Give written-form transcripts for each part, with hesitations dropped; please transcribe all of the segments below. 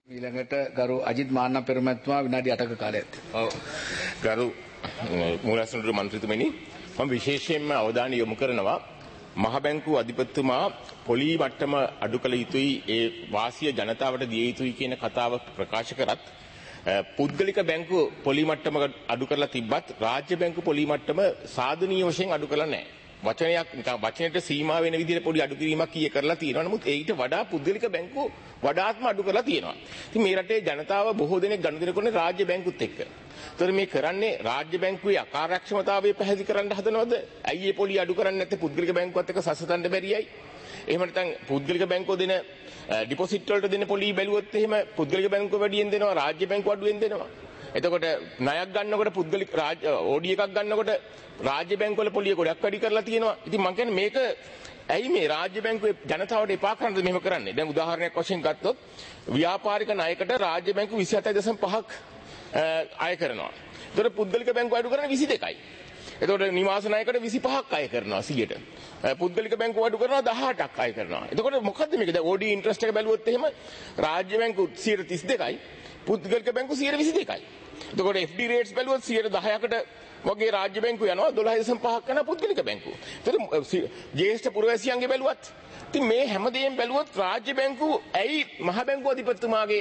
ඊළඟට ගරු අජිත් මාන්න පෙරමැතිතුමා විනාඩි 8ක කාලයක් තියෙනවා. ඔව්. ගරු මූලස්ථාන මන්ත්‍රීතුමනි මම විශේෂයෙන්ම අවධානය යොමු කරනවා මහ බැංකුව අධිපතිතුමා පොලී මට්ටම අඩු කළ යුතුයි ඒ වාසිය ජනතාවට දිය යුතුයි කියන කතාව ප්‍රකාශ කරත් පුද්ගලික බැංකුව පොලී මට්ටම අඩු කරලා තිබ්බත් රාජ්‍ය බැංකුව පොලී මට්ටම සාධනීය වශයෙන් අඩු කරලා නැහැ. වචනයට සීමා වෙන විදිහට පොඩි අඩු කිරීමක් කීය කරලා තියෙනවා. නමුත් ඊට වඩා පුද්ගලික බැංකුව වඩාත්ම අඩු කරලා තියෙනවා. ඉතින් මේ රටේ ජනතාව බොහෝ දෙනෙක් ගනුදෙනු කරන්නේ රාජ්‍ය බැංකුත් එක්ක. ඒතර මේ කරන්නේ රාජ්‍ය බැංකුවේ අකාර්යක්ෂමතාවය පැහැදිලි කරන්න හදනවද? ඇයි මේ පොලි අඩු කරන්නේ නැත්තේ පුද්ගලික බැංකුවත් එක්ක සසතන්න බැරියයි? එහෙම නැත්නම් පුද්ගලික බැංකුව දෙන ඩිපොසිට් වලට දෙන පොලි බැලුවොත් එහෙම පුද්ගලික බැංකුව වැඩියෙන් දෙනවා රාජ්‍ය බැංකුව අඩුවෙන් දෙනවා. එතකොට ණයක් ගන්නකොට පුද්ගලික ඕඩි එකක් ගන්නකොට රාජ්‍ය බැංකුවල පොලිය ගොඩක් වැඩි කරලා තියෙනවා. ඉතින් මම කියන්නේ මේක ඇයි මේ රාජ්‍ය බැංකුවේ ජනතාවට එපා කරන්නද මෙහෙම කරන්නේ? දැන් උදාහරණයක් වශයෙන් ගත්තොත් ව්‍යාපාරික ණයකට රාජ්‍ය බැංකුව 27.5ක් අය කරනවා. ඒතකොට පුද්ගලික බැංකුව අඩු කරන්නේ 22යි. එතකොට නිවාස ණයකට 25ක් අය කරනවා 100ට. පුද්ගලික බැංකුව අඩු කරනවා 18ක් අය කරනවා. එතකොට මොකද්ද මේක? දැන් ඕඩි ඉන්ට්‍රස්ට් එක බැලුවොත් එහෙම රාජ්‍ය බැංකුව 32යි පුද්ගලික බැංකුව 22යි. එතකොට FD රේට්ස් බැලුවොත් 10%කට වගේ රාජ්‍ය බැංකුව යනවා 12.5ක් යනවා පුද්ගලික බැංකුව. එතකොට ජ්‍යෙෂ්ඨ පුරවැසියන්ගේ බැලුවත් ඉතින් මේ හැමදේම බැලුවොත් රාජ්‍ය බැංකුව ඇයි මහ බැංකුව අධිපතිතුමාගේ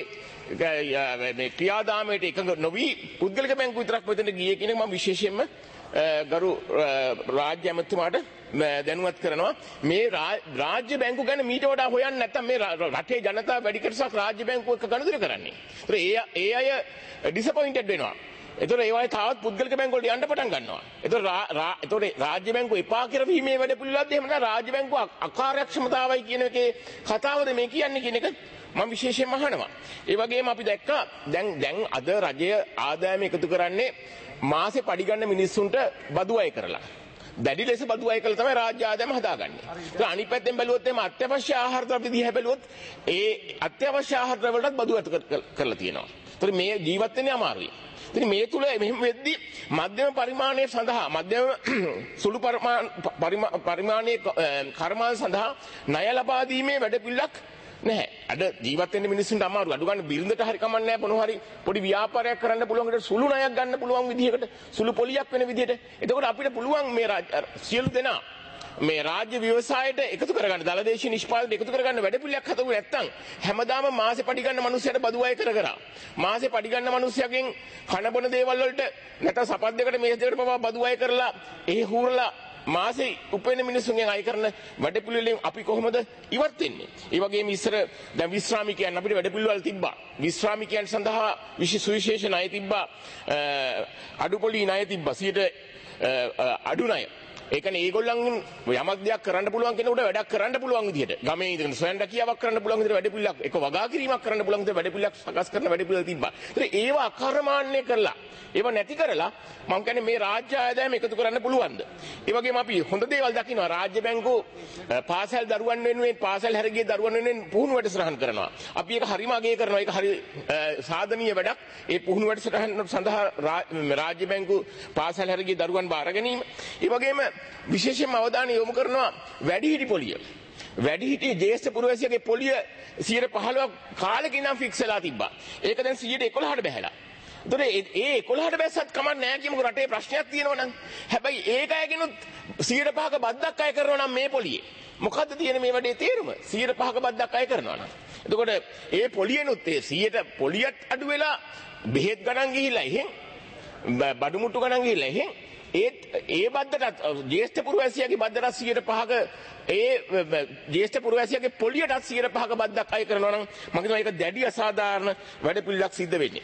මේ ක්‍රියාදාමයට එකඟ නොවි පුද්ගලික බැංකුව විතරක් මෙතන ගියේ කියන එක මම විශේෂයෙන්ම ගරු රාජ්‍ය ඇමතුමාට දැනුවත් කරනවා. මේ රාජ්‍ය බැංකුව ගැන මීට වඩා හොයන්න නැත්නම් මේ රටේ ජනතාව වැඩි කොටසක් රාජ්‍ය බැංකුව එක්ක ගනුදෙනු කරන්නේ. ඒ අය ඩිසපොයින්ටඩ් වෙනවා. ඒතකොට ඒ වගේ තාවත් පුද්ගලික බැංකුව වලට යන්න පටන් ගන්නවා. ඒතකොට රාජ්‍ය බැංකුව එපා කරවීමේ වැඩ පිළිවෙලක්ද එහෙම නැත්නම් රාජ්‍ය බැංකුව අකාර්යක්ෂමතාවයි කියන එකේ කතාවද මේ කියන්නේ කියන එක මම විශේෂයෙන්ම අහනවා. ඒ වගේම අපි දැක්කා දැන් අද රජය ආදායම එකතු කරන්නේ මාසේ පඩි ගන්න මිනිස්සුන්ට බදු අය කරලා. දැඩි ලෙස බදු අය කළා තමයි රාජ්‍ය ආදායම හදාගන්නේ. ඒක අනිත් පැත්තෙන් බැලුවොත් එහම අත්‍යවශ්‍ය ආහාර ද්‍රව්‍ය දිහා බැලුවොත් ඒ අත්‍යවශ්‍ය ආහාර ද්‍රව්‍ය වලටත් බදු අත කරලා තියෙනවා. ඒතර මේ ජීවත් වෙන්නේ අමාරුයි. ඉතින් මේ තුල මෙහෙම වෙද්දී මධ්‍යම පරිමාණයේ සඳහා මධ්‍යම සුළු පරිමාණයේ කර්මාන්ත සඳහා ණය ලබා දීමේ වැඩපිළිවෙලක් නැහැ. අද ජීවත් වෙන්න මිනිස්සුන්ට අමාරු. අඩු ගන්න බිරිඳට හරි කමන්නේ නැහැ මොනවා හරි පොඩි ව්‍යාපාරයක් කරන්න පුළුවන් විදිහට සුළු ණයක් ගන්න පුළුවන් විදිහකට සුළු පොලියක් වෙන විදිහට. එතකොට අපිට පුළුවන් මේ සියලු දෙනා මේ රාජ්‍ය ව්‍යවසායයට එකතු කරගන්න දලදේශීය නිෂ්පාදනයට එකතු කරගන්න වැඩපිළිවෙලක් හදුවේ නැත්නම් හැමදාම මාසේ පඩි ගන්න මිනිස්සුන්ට බදු අය කර මාසේ පඩි ගන්න මිනිස්සුන්ගෙන් කන බොන දේවල් වලට නැත්නම් සපත් දෙකට මේස් දෙකට පවා බදු අය කරලා ඒ හූරලා මාසේ උපෙන මිනිස්සුන්ගෙන් අය කරන වැඩපිළිවෙලෙන් අපි කොහොමද ඉවත් වෙන්නේ? ඒ වගේම ඉස්සර දැන් විශ්‍රාමිකයන් අපිට වැඩපිළිවෙල තිබ්බා. විශ්‍රාමිකයන් සඳහා සුවිශේෂ ණය තිබ්බා. අඩුපොලි ණය තිබ්බා. 100ට අඩු ණය. ඒ කියන්නේ ඒගොල්ලන් යමක් දෙයක් කරන්න පුළුවන් කෙනෙකුට වැඩක් කරන්න පුළුවන් විදිහට ගමේ ඉඳන් සොයන්න කියාවක් කරන්න පුළුවන් විදිහට වැඩපිළිවෙලක් එක වගා කිරීමක් කරන්න පුළුවන් විදිහට වැඩපිළිවෙලක් සකස් කරන වැඩපිළිවෙල තිබ්බා. ඒත් ඒව අකර්මාන්‍ය කරලා ඒව නැති කරලා මම කියන්නේ මේ රාජ්‍ය ආදායම එකතු කරන්න පුළුවන්ද? ඒ වගේම අපි හොඳ දේවල් දකිනවා රාජ්‍ය බැංකුව පාසල් දරුවන් වෙනුවෙන් පාසල් හැරගිය දරුවන් වෙනුවෙන් පුහුණු වැඩසටහන් කරනවා. අපි ඒක හරිම අගය කරනවා. ඒක හරි සාධනීය වැඩක්. ඒ පුහුණු වැඩසටහන සඳහා රාජ්‍ය බැංකුව පාසල් හැරගිය දරුවන් බාර ගැනීම. ඒ වගේම විශේෂයෙන්ම අවධානය යොමු කරනවා වැඩිහිටි පොලිය. වැඩිහිටි ජ්‍යෙෂ්ඨ පුරවැසියගේ පොලිය 15% කාලෙක ඉඳන් ෆික්ස් වෙලා තිබ්බා. ඒක දැන් 11%ට බැහැලා. ඒතර ඒ 11%ට බැස්සත් කමක් නැහැ කියමුකෝ රටේ ප්‍රශ්නයක් තියෙනවා නම්. හැබැයි ඒක අයගෙනුත් 105ක බද්දක් අය කරනවා නම් මේ පොලියේ. මොකද්ද තියෙන මේ වැඩේ තේරුම? 105ක බද්දක් අය කරනවා නම්. එතකොට ඒ පොලියනොත් ඒ 100ට පොලියත් අඩු වෙලා බෙහෙත් ගණන් ගිහිල්ලා එහෙන් බඩු මුට්ටු ගණන් ගිහිල්ලා එහෙන් ඒ බද්දටත් ජ්‍යෙෂ්ඨ පුරවැසියාගේ බද්දටත් 105ක ඒ ජ්‍යෙෂ්ඨ පුරවැසියාගේ පොලියටත් 105ක බද්දක් අය කරනවා නම් මම හිතනවා ඒක දැඩි අසාධාරණ වැඩපිළිවෙලක් සිද්ධ වෙන්නේ.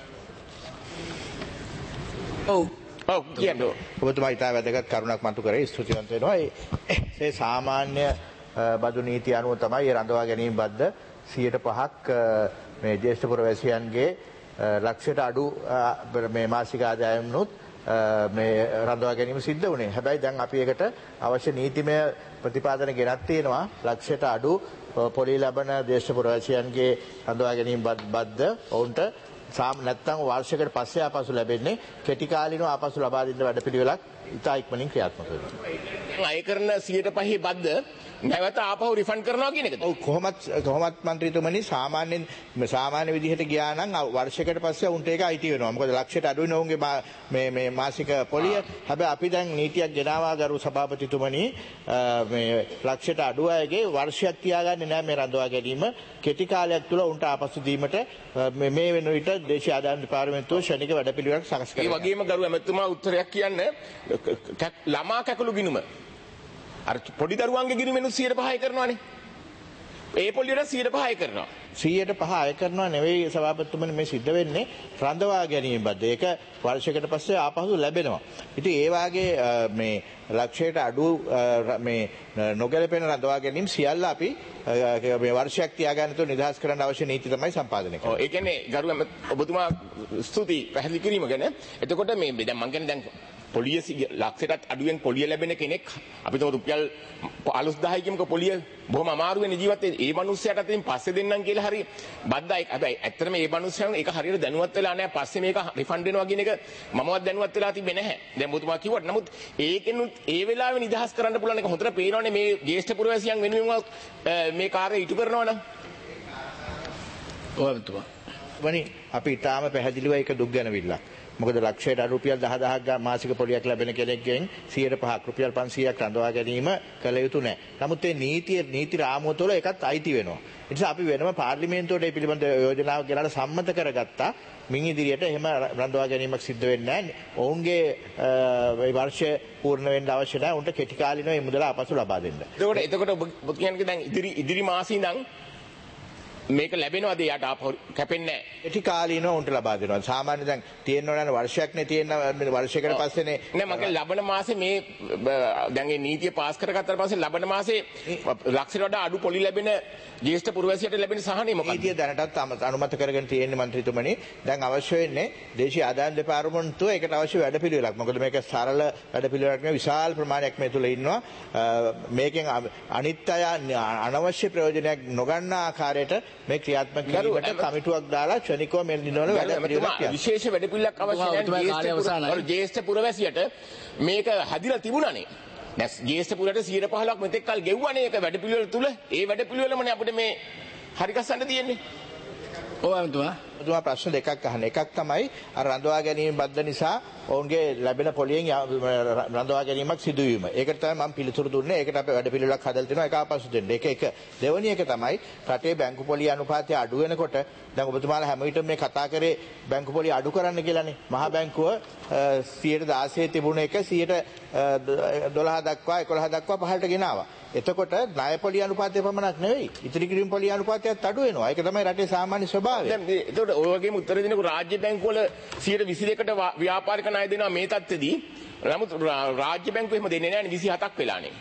ඔව් කියන්න. ඔබතුමා ඊට වැදගත් කරුණක් මතු කරේ ස්තුතිවන්ත වෙනවා. ඒ සාමාන්‍ය බදු නීතිය අනුව තමයි රඳවා ගැනීම බද්ද 105ක් මේ ජ්‍යෙෂ්ඨ පුරවැසියන්ගේ ලක්ෂයට අඩු මේ මාසික ආදායම්නුත් මේ රඳවා ගැනීම සිද්ධ වුණේ. හැබැයි දැන් අපි ඒකට අවශ්‍ය නීතිමය ප්‍රතිපාදන ගෙනත් තියෙනවා. ලක්ෂයට අඩු පොලි ලබන ජ්‍යෙෂ්ඨ පුරවැසියන්ගේ රඳවා ගැනීම බද්ද ඔවුන්ට නැත්නම් වර්ෂයකට පස්සේ ආපසු ලැබෙන්නේ කෙටි කාලිනව ආපසු ලබා දෙන්න වැඩපිළිවෙලක් ඉතා ඉක්මනින් ක්‍රියාත්මක වෙනවා. අය කරන 105 බද්ද නැවත ආපහු රිෆන්ඩ් කරනවා කියන එකද? ඔව් කොහොමත් මන්ත්‍රීතුමනි සාමාන්‍ය විදිහට ගියා නම් වර්ෂයකට පස්සේ උන්ට ඒක අයිති වෙනවා. මොකද ලක්ෂයට අඩු වෙන උන්ගේ මේ මාසික පොලිය. හැබැයි අපි දැන් නීතියක් ගෙනාවා ගරු සභාපතිතුමනි මේ ලක්ෂයට අඩු අයගේ වර්ෂයක් තියාගන්නේ නැහැ මේ රඳවා ගැනීම. කෙටි කාලයක් තුල උන්ට ආපසු දීමට මේ වෙන විට දේශීය ආදායම් දෙපාර්තමේන්තුව ශනික වැඩපිළිවෙලක් සකස් කරනවා. ඒ වගේම ගරු ඇමතුමා උත්තරයක් කියන්න ළමා කැකුළු ගිණුම අර පොඩි දරුවන්ගේ ගිණුමෙනුත් 105 කරනවානේ. ඒ පොලියට 105 කරනවා. 105 අය කරනවා නෙවෙයි සභාපතිතුමනි මේ සිද්ධ වෙන්නේ රඳවා ගැනීම බද්ද. ඒක වර්ෂයකට පස්සේ ආපහු ලැබෙනවා. ඉතින් ඒ වාගේ මේ ලක්ෂයට අඩු මේ නොගැලපෙන රඳවා ගැනීම සියල්ල අපි මේ වර්ෂයක් තියාගන්න තු නිදහස් කරන්න අවශ්‍ය නීති තමයි සම්පාදනය කරන්නේ. ඔව් ඒ කියන්නේ ගරු ඔබතුමා ස්තුතියි පැහැදිලි කිරීම ගැන. එතකොට මේ දැන් මම කියන්නේ දැන් පොලිය ලක්ෂයටත් අඩුවෙන් පොලිය ලැබෙන කෙනෙක් අපි තව රුපියල් 15000 කියමුකෝ පොලිය බොහොම අමාරුවෙන් ජීවත් වෙන ඒ මිනිස්සයාට අතින් පස්සේ දෙන්නම් කියලා හරි බද්දයි. හැබැයි ඇත්තටම මේ මිනිස්සයන් ඒක හරියට දැනුවත් වෙලා නැහැ. පස්සේ මේක රිෆන්ඩ් වෙනවා කියන එක මමවත් දැනුවත් වෙලා තිබෙන්නේ නැහැ. දැන් ඔබතුමා කිව්වට නමුත් ඒකෙනුත් ඒ වෙලාවේ නිදහස් කරන්න පුළුවන් එක හොඳට පේනවනේ මේ ජ්‍යෙෂ්ඨ පුරවැසියන් වෙනුවෙන් මේ කාර්යය ඉටු කරනවා නම්. ඔව් ඔබතුමා. වනි අපි ඊටාම පැහැදිලිව ඒක දුක් ගැනවිල්ලක්. මොකද ලක්ෂයට රුපියල් 10000ක් මාසික පොලියක් ලැබෙන කෙනෙක්ගෙන් 105ක් රුපියල් 500ක් රඳවා ගැනීම කළ යුතු නැහැ. නමුත් මේ නීති රාමුව තුළ ඒකත් අයිති වෙනවා. ඒ නිසා අපි වෙනම පාර්ලිමේන්තුවට මේ පිළිබඳ යෝජනාවක් ගෙනලා සම්මත කරගත්තා. මින් ඉදිරියට එහෙම රඳවා ගැනීමක් සිද්ධ වෙන්නේ නැහැ. ඔවුන්ගේ මේ වර්ෂය පූර්ණ වෙන්න අවශ්‍ය නැහැ. උන්ට කෙටි කාලිනව මේ මුදල ආපසු ලබා දෙන්න. එතකොට ඔබ කියන්නේ දැන් ඉදිරි මාසේ ඉඳන් මේක ලැබෙනවද යාට ආපහු කැපෙන්නේ නැහැ. කෙටි කාලීනව උන්ට ලබා දෙනවා. සාමාන්‍ය දැන් තියෙනවා නේද වර්ෂයක්නේ තියෙන වර්ෂයකට පස්සේනේ නෑ මගේ ලබන මාසේ මේ දැන් මේ නීතිය පාස් කරගත්තාට පස්සේ ලබන මාසේ ලක්ෂයට වඩා අඩු පොලි ලැබෙන ජ්‍යෙෂ්ඨ පුරවැසියට ලැබෙන සහනේ මොකක්ද? නීතිය දැනටත් අනුමත කරගෙන තියෙන්නේ මන්ත්‍රීතුමනි. දැන් අවශ්‍ය වෙන්නේ දේශීය ආදායම් දෙපාර්තමේන්තුව ඒකට අවශ්‍ය වැඩපිළිවෙලක්. මොකද මේක සරල වැඩපිළිවෙලක් නෙවෙයි විශාල ප්‍රමාණයක් මේ තුල ඉන්නවා. මේකෙන් අනිත් අය අනවශ්‍ය ප්‍රයෝජනයක් නොගන්නා ආකාරයට මේ ක්‍රියාත්මක කිරීමට කමිටුවක් දාලා ක්ෂණිකව මේ දිනවල වැඩ පිළිවෙලක් යනවා. විශේෂ වැඩ පිළිවෙලක් අවශ්‍ය නැහැ. ජ්‍යෙෂ්ඨ පුරවැසියට මේක හදිලා තිබුණානේ. දැන් ජ්‍යෙෂ්ඨ පුරයට 115ක් මෙතෙක් කල් ගෙව්වනේ ඒක වැඩ පිළිවෙල තුල. ඒ වැඩ පිළිවෙලමනේ අපිට මේ හරි ගස්සන්න තියෙන්නේ. ඔව් අමතුමා. ඔබතුමා ප්‍රශ්න දෙකක් අහන. එකක් තමයි අර රඳවා ගැනීම බද්ද නිසා ඔවුන්ගේ ලැබෙන පොලියෙන් රඳවා ගැනීමක් සිදුවීම. ඒකට තමයි මම පිළිතුරු දුන්නේ. ඒකට අපි වැඩ පිළිවෙලක් හදලා තිනවා ඒක ආපසු දෙන්න. ඒක. දෙවෙනි එක තමයි රටේ බැංකු පොලිය අනුපාතය අඩු වෙනකොට දැන් ඔබතුමාලා හැම විටම මේ කතා කරේ බැංකු පොලිය අඩු කරන්න කියලානේ. මහා බැංකුව 116 තිබුණ එක 12 දක්වා 11 දක්වා පහළට ගෙනාවා. එතකොට ණය පොලිය අනුපාතය පමණක් නෙවෙයි ඉතිරි කිරීම පොලිය අනුපාතයත් අඩු වෙනවා. ඒක තමයි රටේ සාමාන්‍ය ස්වභාවය. දැන් එතකොට ඔය වගේම උත්තර දෙනකොට රාජ්‍ය බැංකු වල 122කට ව්‍යාපාරික ණය දෙනවා මේ තත්ත්වෙදී. නමුත් රාජ්‍ය බැංකුව එහෙම දෙන්නේ නැහැ 27ක් වෙලානේ.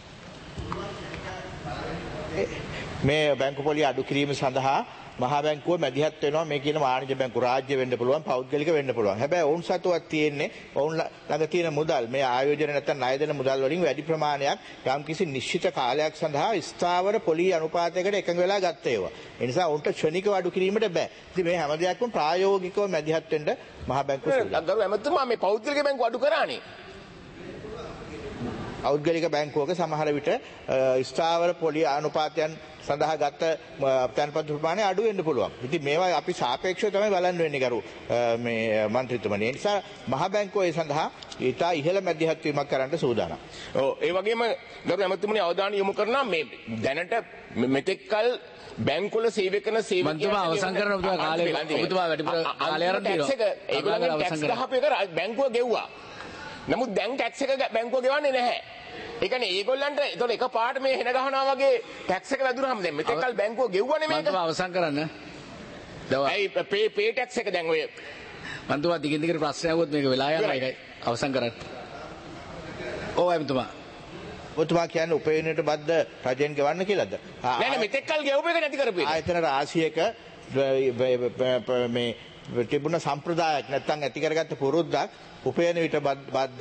මේ බැංකු පොලිය අඩු කිරීම සඳහා මහා බැංකුව මැදිහත් වෙනවා. මේ කියන වාණිජ්‍ය බැංකු රාජ්‍ය වෙන්න පුළුවන් පෞද්ගලික වෙන්න පුළුවන්. හැබැයි ඔවුන් සතුවක් තියෙන්නේ ඔවුන් ළඟ තියෙන මුදල් මේ ආයෝජන නැත්නම් ණය දෙන මුදල් වලින් වැඩි ප්‍රමාණයක් යම්කිසි නිශ්චිත කාලයක් සඳහා ස්ථාවර පොලි අනුපාතයකට එකඟ වෙලා ගත්ත ඒවා. ඒ නිසා උන්ට ක්ෂණිකව අඩු කිරීමට බෑ. ඉතින් මේ හැම දෙයක්ම ප්‍රායෝගිකව මැදිහත් වෙන්න මහා බැංකුව ගරු ඇමතුමා මේ පෞද්ගලික බැංකුව අඩු කරානේ. පෞද්ගලික බැංකුවක සමහර විට ස්ථාවර පොලි අනුපාතයන් සඳහා ගත්ත තැන්පත් ප්‍රමාණය අඩු වෙන්න පුළුවන්. ඉතින් මේවා අපි සාපේක්ෂව තමයි බලන්න වෙන්නේ කරු මේ මන්ත්‍රීතුමනි. ඒ නිසා මහා බැංකුව ඒ සඳහා ඊට ඉහළ මැදිහත් වීමක් කරන්න සූදානම්. ඔව් ඒ වගේම ගරු ඇමතුමනි අවධානය යොමු කරනවා මේ දැනට මෙතෙක්කල් බැංකුවල සේවය කරන සේවකයන් අවසන් කරන ඔබතුමා වැඩිපුර කාලය අරන් තියෙනවා. ඒගොල්ලන්ගේ ටැක්ස් ගහපු එක බැංකුව ගෙව්වා. නමුත් දැන් ටැක්ස් එක බැංකුව ගෙවන්නේ නැහැ. ඒ කියන්නේ ඒගොල්ලන්ට ඒතකොට එකපාරට මේ හෙන ගහනවා වගේ ටැක්ස් එක වැදුනහම දැන් මෙතෙක්කල් බැංකුව ගෙව්වනේ මේක. මම අවසන් කරන්න. ඇයි පේ ටැක්ස් එක දැන් ඔය මන්තුමා දිගින් දිගට ප්‍රශ්න අහුවොත් මේක වෙලා යනවා ඒකයි අවසන් කරන්න. ඔව් එම්තුමා. ඔබතුමා කියන්නේ උපයනට බද්ද රජෙන් ගෙවන්න කියලාද? නෑ නෑ මෙතෙක්කල් ගෙවපු එක නැති කරපු එක. ආයතන රාශියක මේ තිබුණ සම්ප්‍රදායක් නැත්නම් ඇති කරගත්ත පුරුද්දක් උපයන විට බද්ද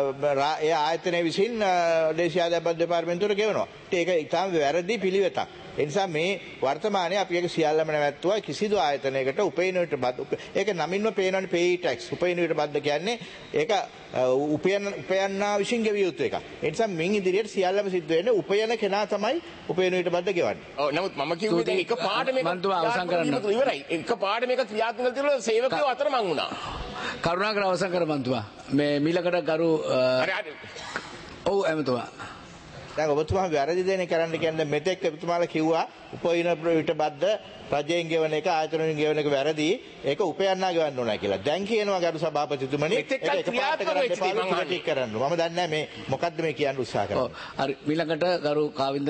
ඒ ආයතනය විසින් දේශීය ආදායම් දෙපාර්තමේන්තුවට ගෙවනවා. ඒක ඊටාම වැරදි පිළිවෙතක්. ඒ නිසා මේ වර්තමානයේ අපි ඒක සියල්ලම නැවැත්තුවා කිසිදු ආයතනයකට උපයනයට බද්ද ඒක නමින්ම පේනවනේ pay tax උපයනයට බද්ද කියන්නේ ඒක උපයන්නා විසින් ගෙවිය යුතු එකක්. ඒ නිසා මින් ඉදිරියට සියල්ලම සිද්ධ වෙන්නේ උපයන කෙනා තමයි උපයනයට බද්ද ගෙවන්නේ. ඔව් නමුත් මම කිව්වේ දැන් එක පාඩ මේක මන්තුමා අවසන් කරන්න. ඉවරයි. එක පාඩ මේක ක්‍රියාත්මක කරලා සේවකයෝ අතරමං වුණා. කරුණාකර අවසන් කර මන්තුමා. මේ මීලකට ගරු හරි ඔව් එමතුමා. දැන් ඔබතුමා වැරදි දෙන්නේ කරන්න කියන්නේ මෙතෙක් ඔබතුමාලා කිව්වා උපයන විට බද්ද රජයෙන් ගෙවන එක ආයතනයෙන් ගෙවන එක වැරදි ඒක උපයන්නා ගෙවන්න ඕනයි කියලා. දැන් කියනවා ගරු සභාපතිතුමනි ඒක එකපාරට කරන්න එපා ටික කරන්න. මම දන්නේ නැහැ මේ මොකද්ද මේ කියන්න උත්සාහ කරන්නේ. ඔව් හරි මීලකට ගරු කාවින්ද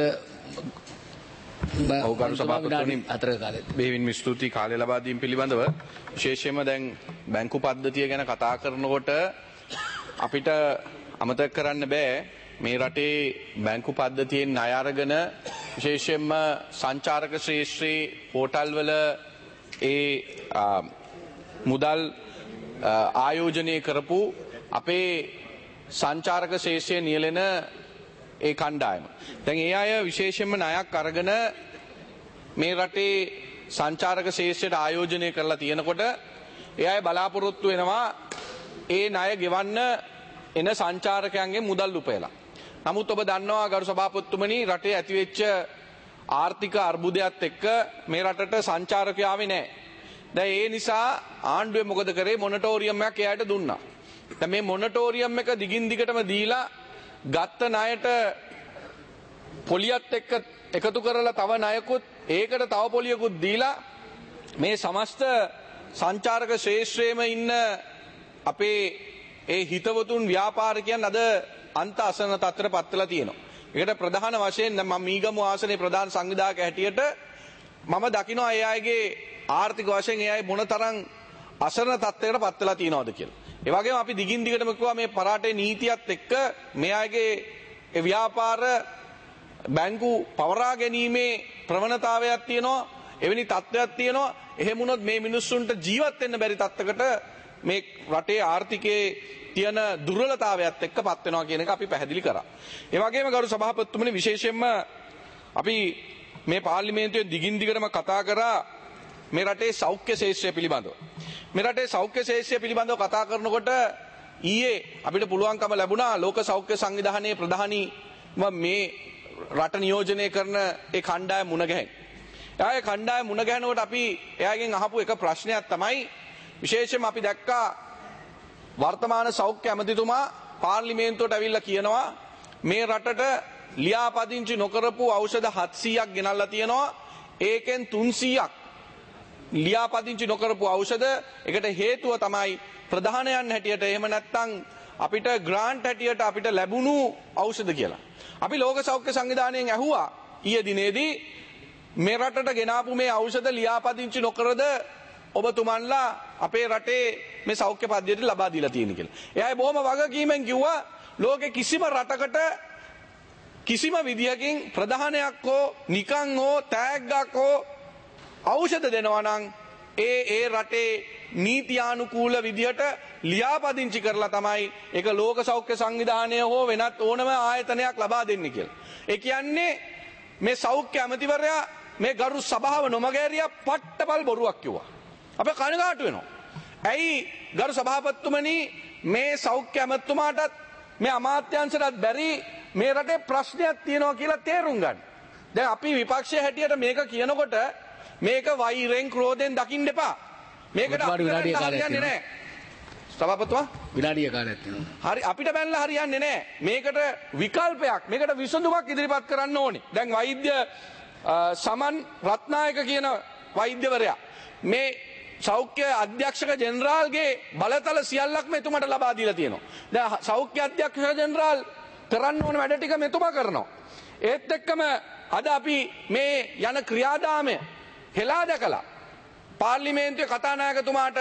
ඔව් ගරු සභාපතිතුමනි අතර කාලේ බෙහෙවින්ම ස්තුතියි කාලය ලබා දීම පිළිබඳව විශේෂයෙන්ම දැන් බැංකු පද්ධතිය ගැන කතා කරනකොට අපිට අමතක කරන්න බෑ මේ රටේ බැංකු පද්ධතියෙන් ණය අරගෙන විශේෂයෙන්ම සංචාරක ශ්‍රේෂ්ඨී හෝටල් වල ඒ මුදල් ආයෝජනය කරපු අපේ සංචාරක ශේෂ්ඨය නියැලෙන ඒ කණ්ඩායම. දැන් ඒ අය විශේෂයෙන්ම ණයක් අරගෙන මේ රටේ සංචාරක ශේෂ්ඨයට ආයෝජනය කරලා තියෙනකොට ඒ අය බලාපොරොත්තු වෙනවා ඒ ණය ගෙවන්න එන සංචාරකයන්ගේ මුදල් උපයලා. නමුත් ඔබ දන්නවා ගරු සභාපතිතුමනි රටේ ඇතිවෙච්ච ආර්ථික අර්බුදයත් එක්ක මේ රටට සංචාරකයෝ ආවේ නැහැ. දැන් ඒ නිසා ආණ්ඩුවේ මොකද කරේ මොනටෝරියම් එකක් එයාට දුන්නා. දැන් මේ මොනටෝරියම් එක දිගින් දිගටම දීලා ගත්ත ණයට පොලියත් එක්ක එකතු කරලා තව ණයකුත් ඒකට තව පොලියකුත් දීලා මේ සමස්ත සංචාරක ශේෂ්ත්‍රයේම ඉන්න අපේ ඒ හිතවතුන් ව්‍යාපාරිකයන් අද අන්ත අසරණ තත්ත්වයට පත් වෙලා තියෙනවා. ඒකට ප්‍රධාන වශයෙන් මම මීගමු ආසනයේ ප්‍රධාන සංවිධායක හැටියට මම දකිනවා ඒ අයගේ ආර්ථික වශයෙන් ඒ අය මොනතරම් අසරණ තත්ත්වයකට පත් වෙලා තියෙනවද කියලා. ඒ වගේම අපි දිගින් දිගටම කිව්වා මේ පරාටේ නීතියත් එක්ක මේ අයගේ ඒ ව්‍යාපාර බැංකු පවරා ගැනීමේ ප්‍රවණතාවයක් තියෙනවා. එවැනි තත්ත්වයක් තියෙනවා. එහෙම වුණොත් මේ මිනිස්සුන්ට ජීවත් වෙන්න බැරි තත්ත්වයකට මේ රටේ ආර්ථිකයේ තියෙන දුර්වලතාවයත් එක්ක පත් වෙනවා කියන එක අපි පැහැදිලි කරා. ඒ වගේම ගරු සභාපතිතුමනි විශේෂයෙන්ම අපි මේ පාර්ලිමේන්තුවේ දිගින් දිගටම කතා කරා මේ රටේ සෞඛ්‍ය ශේෂ්ත්‍රය පිළිබඳව. මේ රටේ සෞඛ්‍ය ශේෂ්ත්‍රය පිළිබඳව කතා කරනකොට ඊයේ අපිට පුළුවන්කම ලැබුණා ලෝක සෞඛ්‍ය සංවිධානයේ ප්‍රධානී මේ රට නියෝජනය කරන ඒ කණ්ඩායම මුණ ගැහෙන. එයාගේ කණ්ඩායම මුණ ගැහෙනකොට අපි එයාගෙන් අහපු එක ප්‍රශ්නයක් තමයි විශේෂයෙන්ම අපි දැක්කා වර්තමාන සෞඛ්‍ය ඇමතිතුමා පාර්ලිමේන්තුවට ඇවිල්ලා කියනවා මේ රටට ලියාපදිංචි නොකරපු ඖෂධ 700ක් ගෙනල්ලා තියෙනවා ඒකෙන් 300ක් ලියාපදිංචි නොකරපු ඖෂධ ඒකට හේතුව තමයි ප්‍රධානයන් හැටියට එහෙම නැත්නම් අපිට ග්‍රාන්ට් හැටියට අපිට ලැබුණු ඖෂධ කියලා. අපි ලෝක සෞඛ්‍ය සංවිධානයෙන් ඇහුවා ඊයේ දිනේදී මේ රටට ගෙනාපු මේ ඖෂධ ලියාපදිංචි නොකරද ඔබතුමන්ලා අපේ රටේ මේ සෞඛ්‍ය පද්ධතියට ලබා දීලා තියෙන කියලා. එයායි බොහොම වගකීමෙන් කිව්වා ලෝකේ කිසිම රටකට කිසිම විදියකින් ප්‍රධානයක් හෝ නිකන් හෝ තෑග්ගක් හෝ ඖෂධ දෙනවා නම් ඒ රටේ නීතියානුකූල විදියට ලියාපදිංචි කරලා තමයි ඒක ලෝක සෞඛ්‍ය සංවිධානය හෝ වෙනත් ඕනම ආයතනයක් ලබා දෙන්නේ කියලා. ඒ කියන්නේ මේ සෞඛ්‍ය ඇමතිවරයා මේ ගරු සභාව නොමගෑරියා පට්ටපල් බොරුවක් කිව්වා. අපේ කනගාටු වෙනවා. ඇයි ගරු සභාපතිතුමනි මේ සෞඛ්‍ය ඇමතුමාටත් මේ අමාත්‍යාංශයටත් බැරි මේ රටේ ප්‍රශ්නයක් තියෙනවා කියලා තේරුම් ගන්න. දැන් අපි විපක්ෂයේ හැටියට මේක කියනකොට මේක වෛරෙන් ක්‍රෝධෙන් දකින්න එපා. මේකට විනාඩිය කාලයක් හරියන්නේ නැහැ. සභාපතිතුමා විනාඩිය කාලයක් තියෙනවා. හරි අපිට බැලලා හරියන්නේ නැහැ. මේකට විකල්පයක් මේකට විසඳුමක් ඉදිරිපත් කරන්න ඕනේ. දැන් වෛද්‍ය සමන් රත්නායක කියන වෛද්‍යවරයා මේ සෞඛ්‍ය අධ්‍යක්ෂක ජෙනරාල්ගේ බලතල සියල්ලක්ම එතුමාට ලබා දීලා තියෙනවා. දැන් සෞඛ්‍ය අධ්‍යක්ෂක ජෙනරාල් කරන්න ඕන වැඩ ටික මෙතුමා කරනවා. ඒත් එක්කම අද අපි මේ යන ක්‍රියාදාමය හෙලා දැකලා පාර්ලිමේන්තුවේ කතානායකතුමාට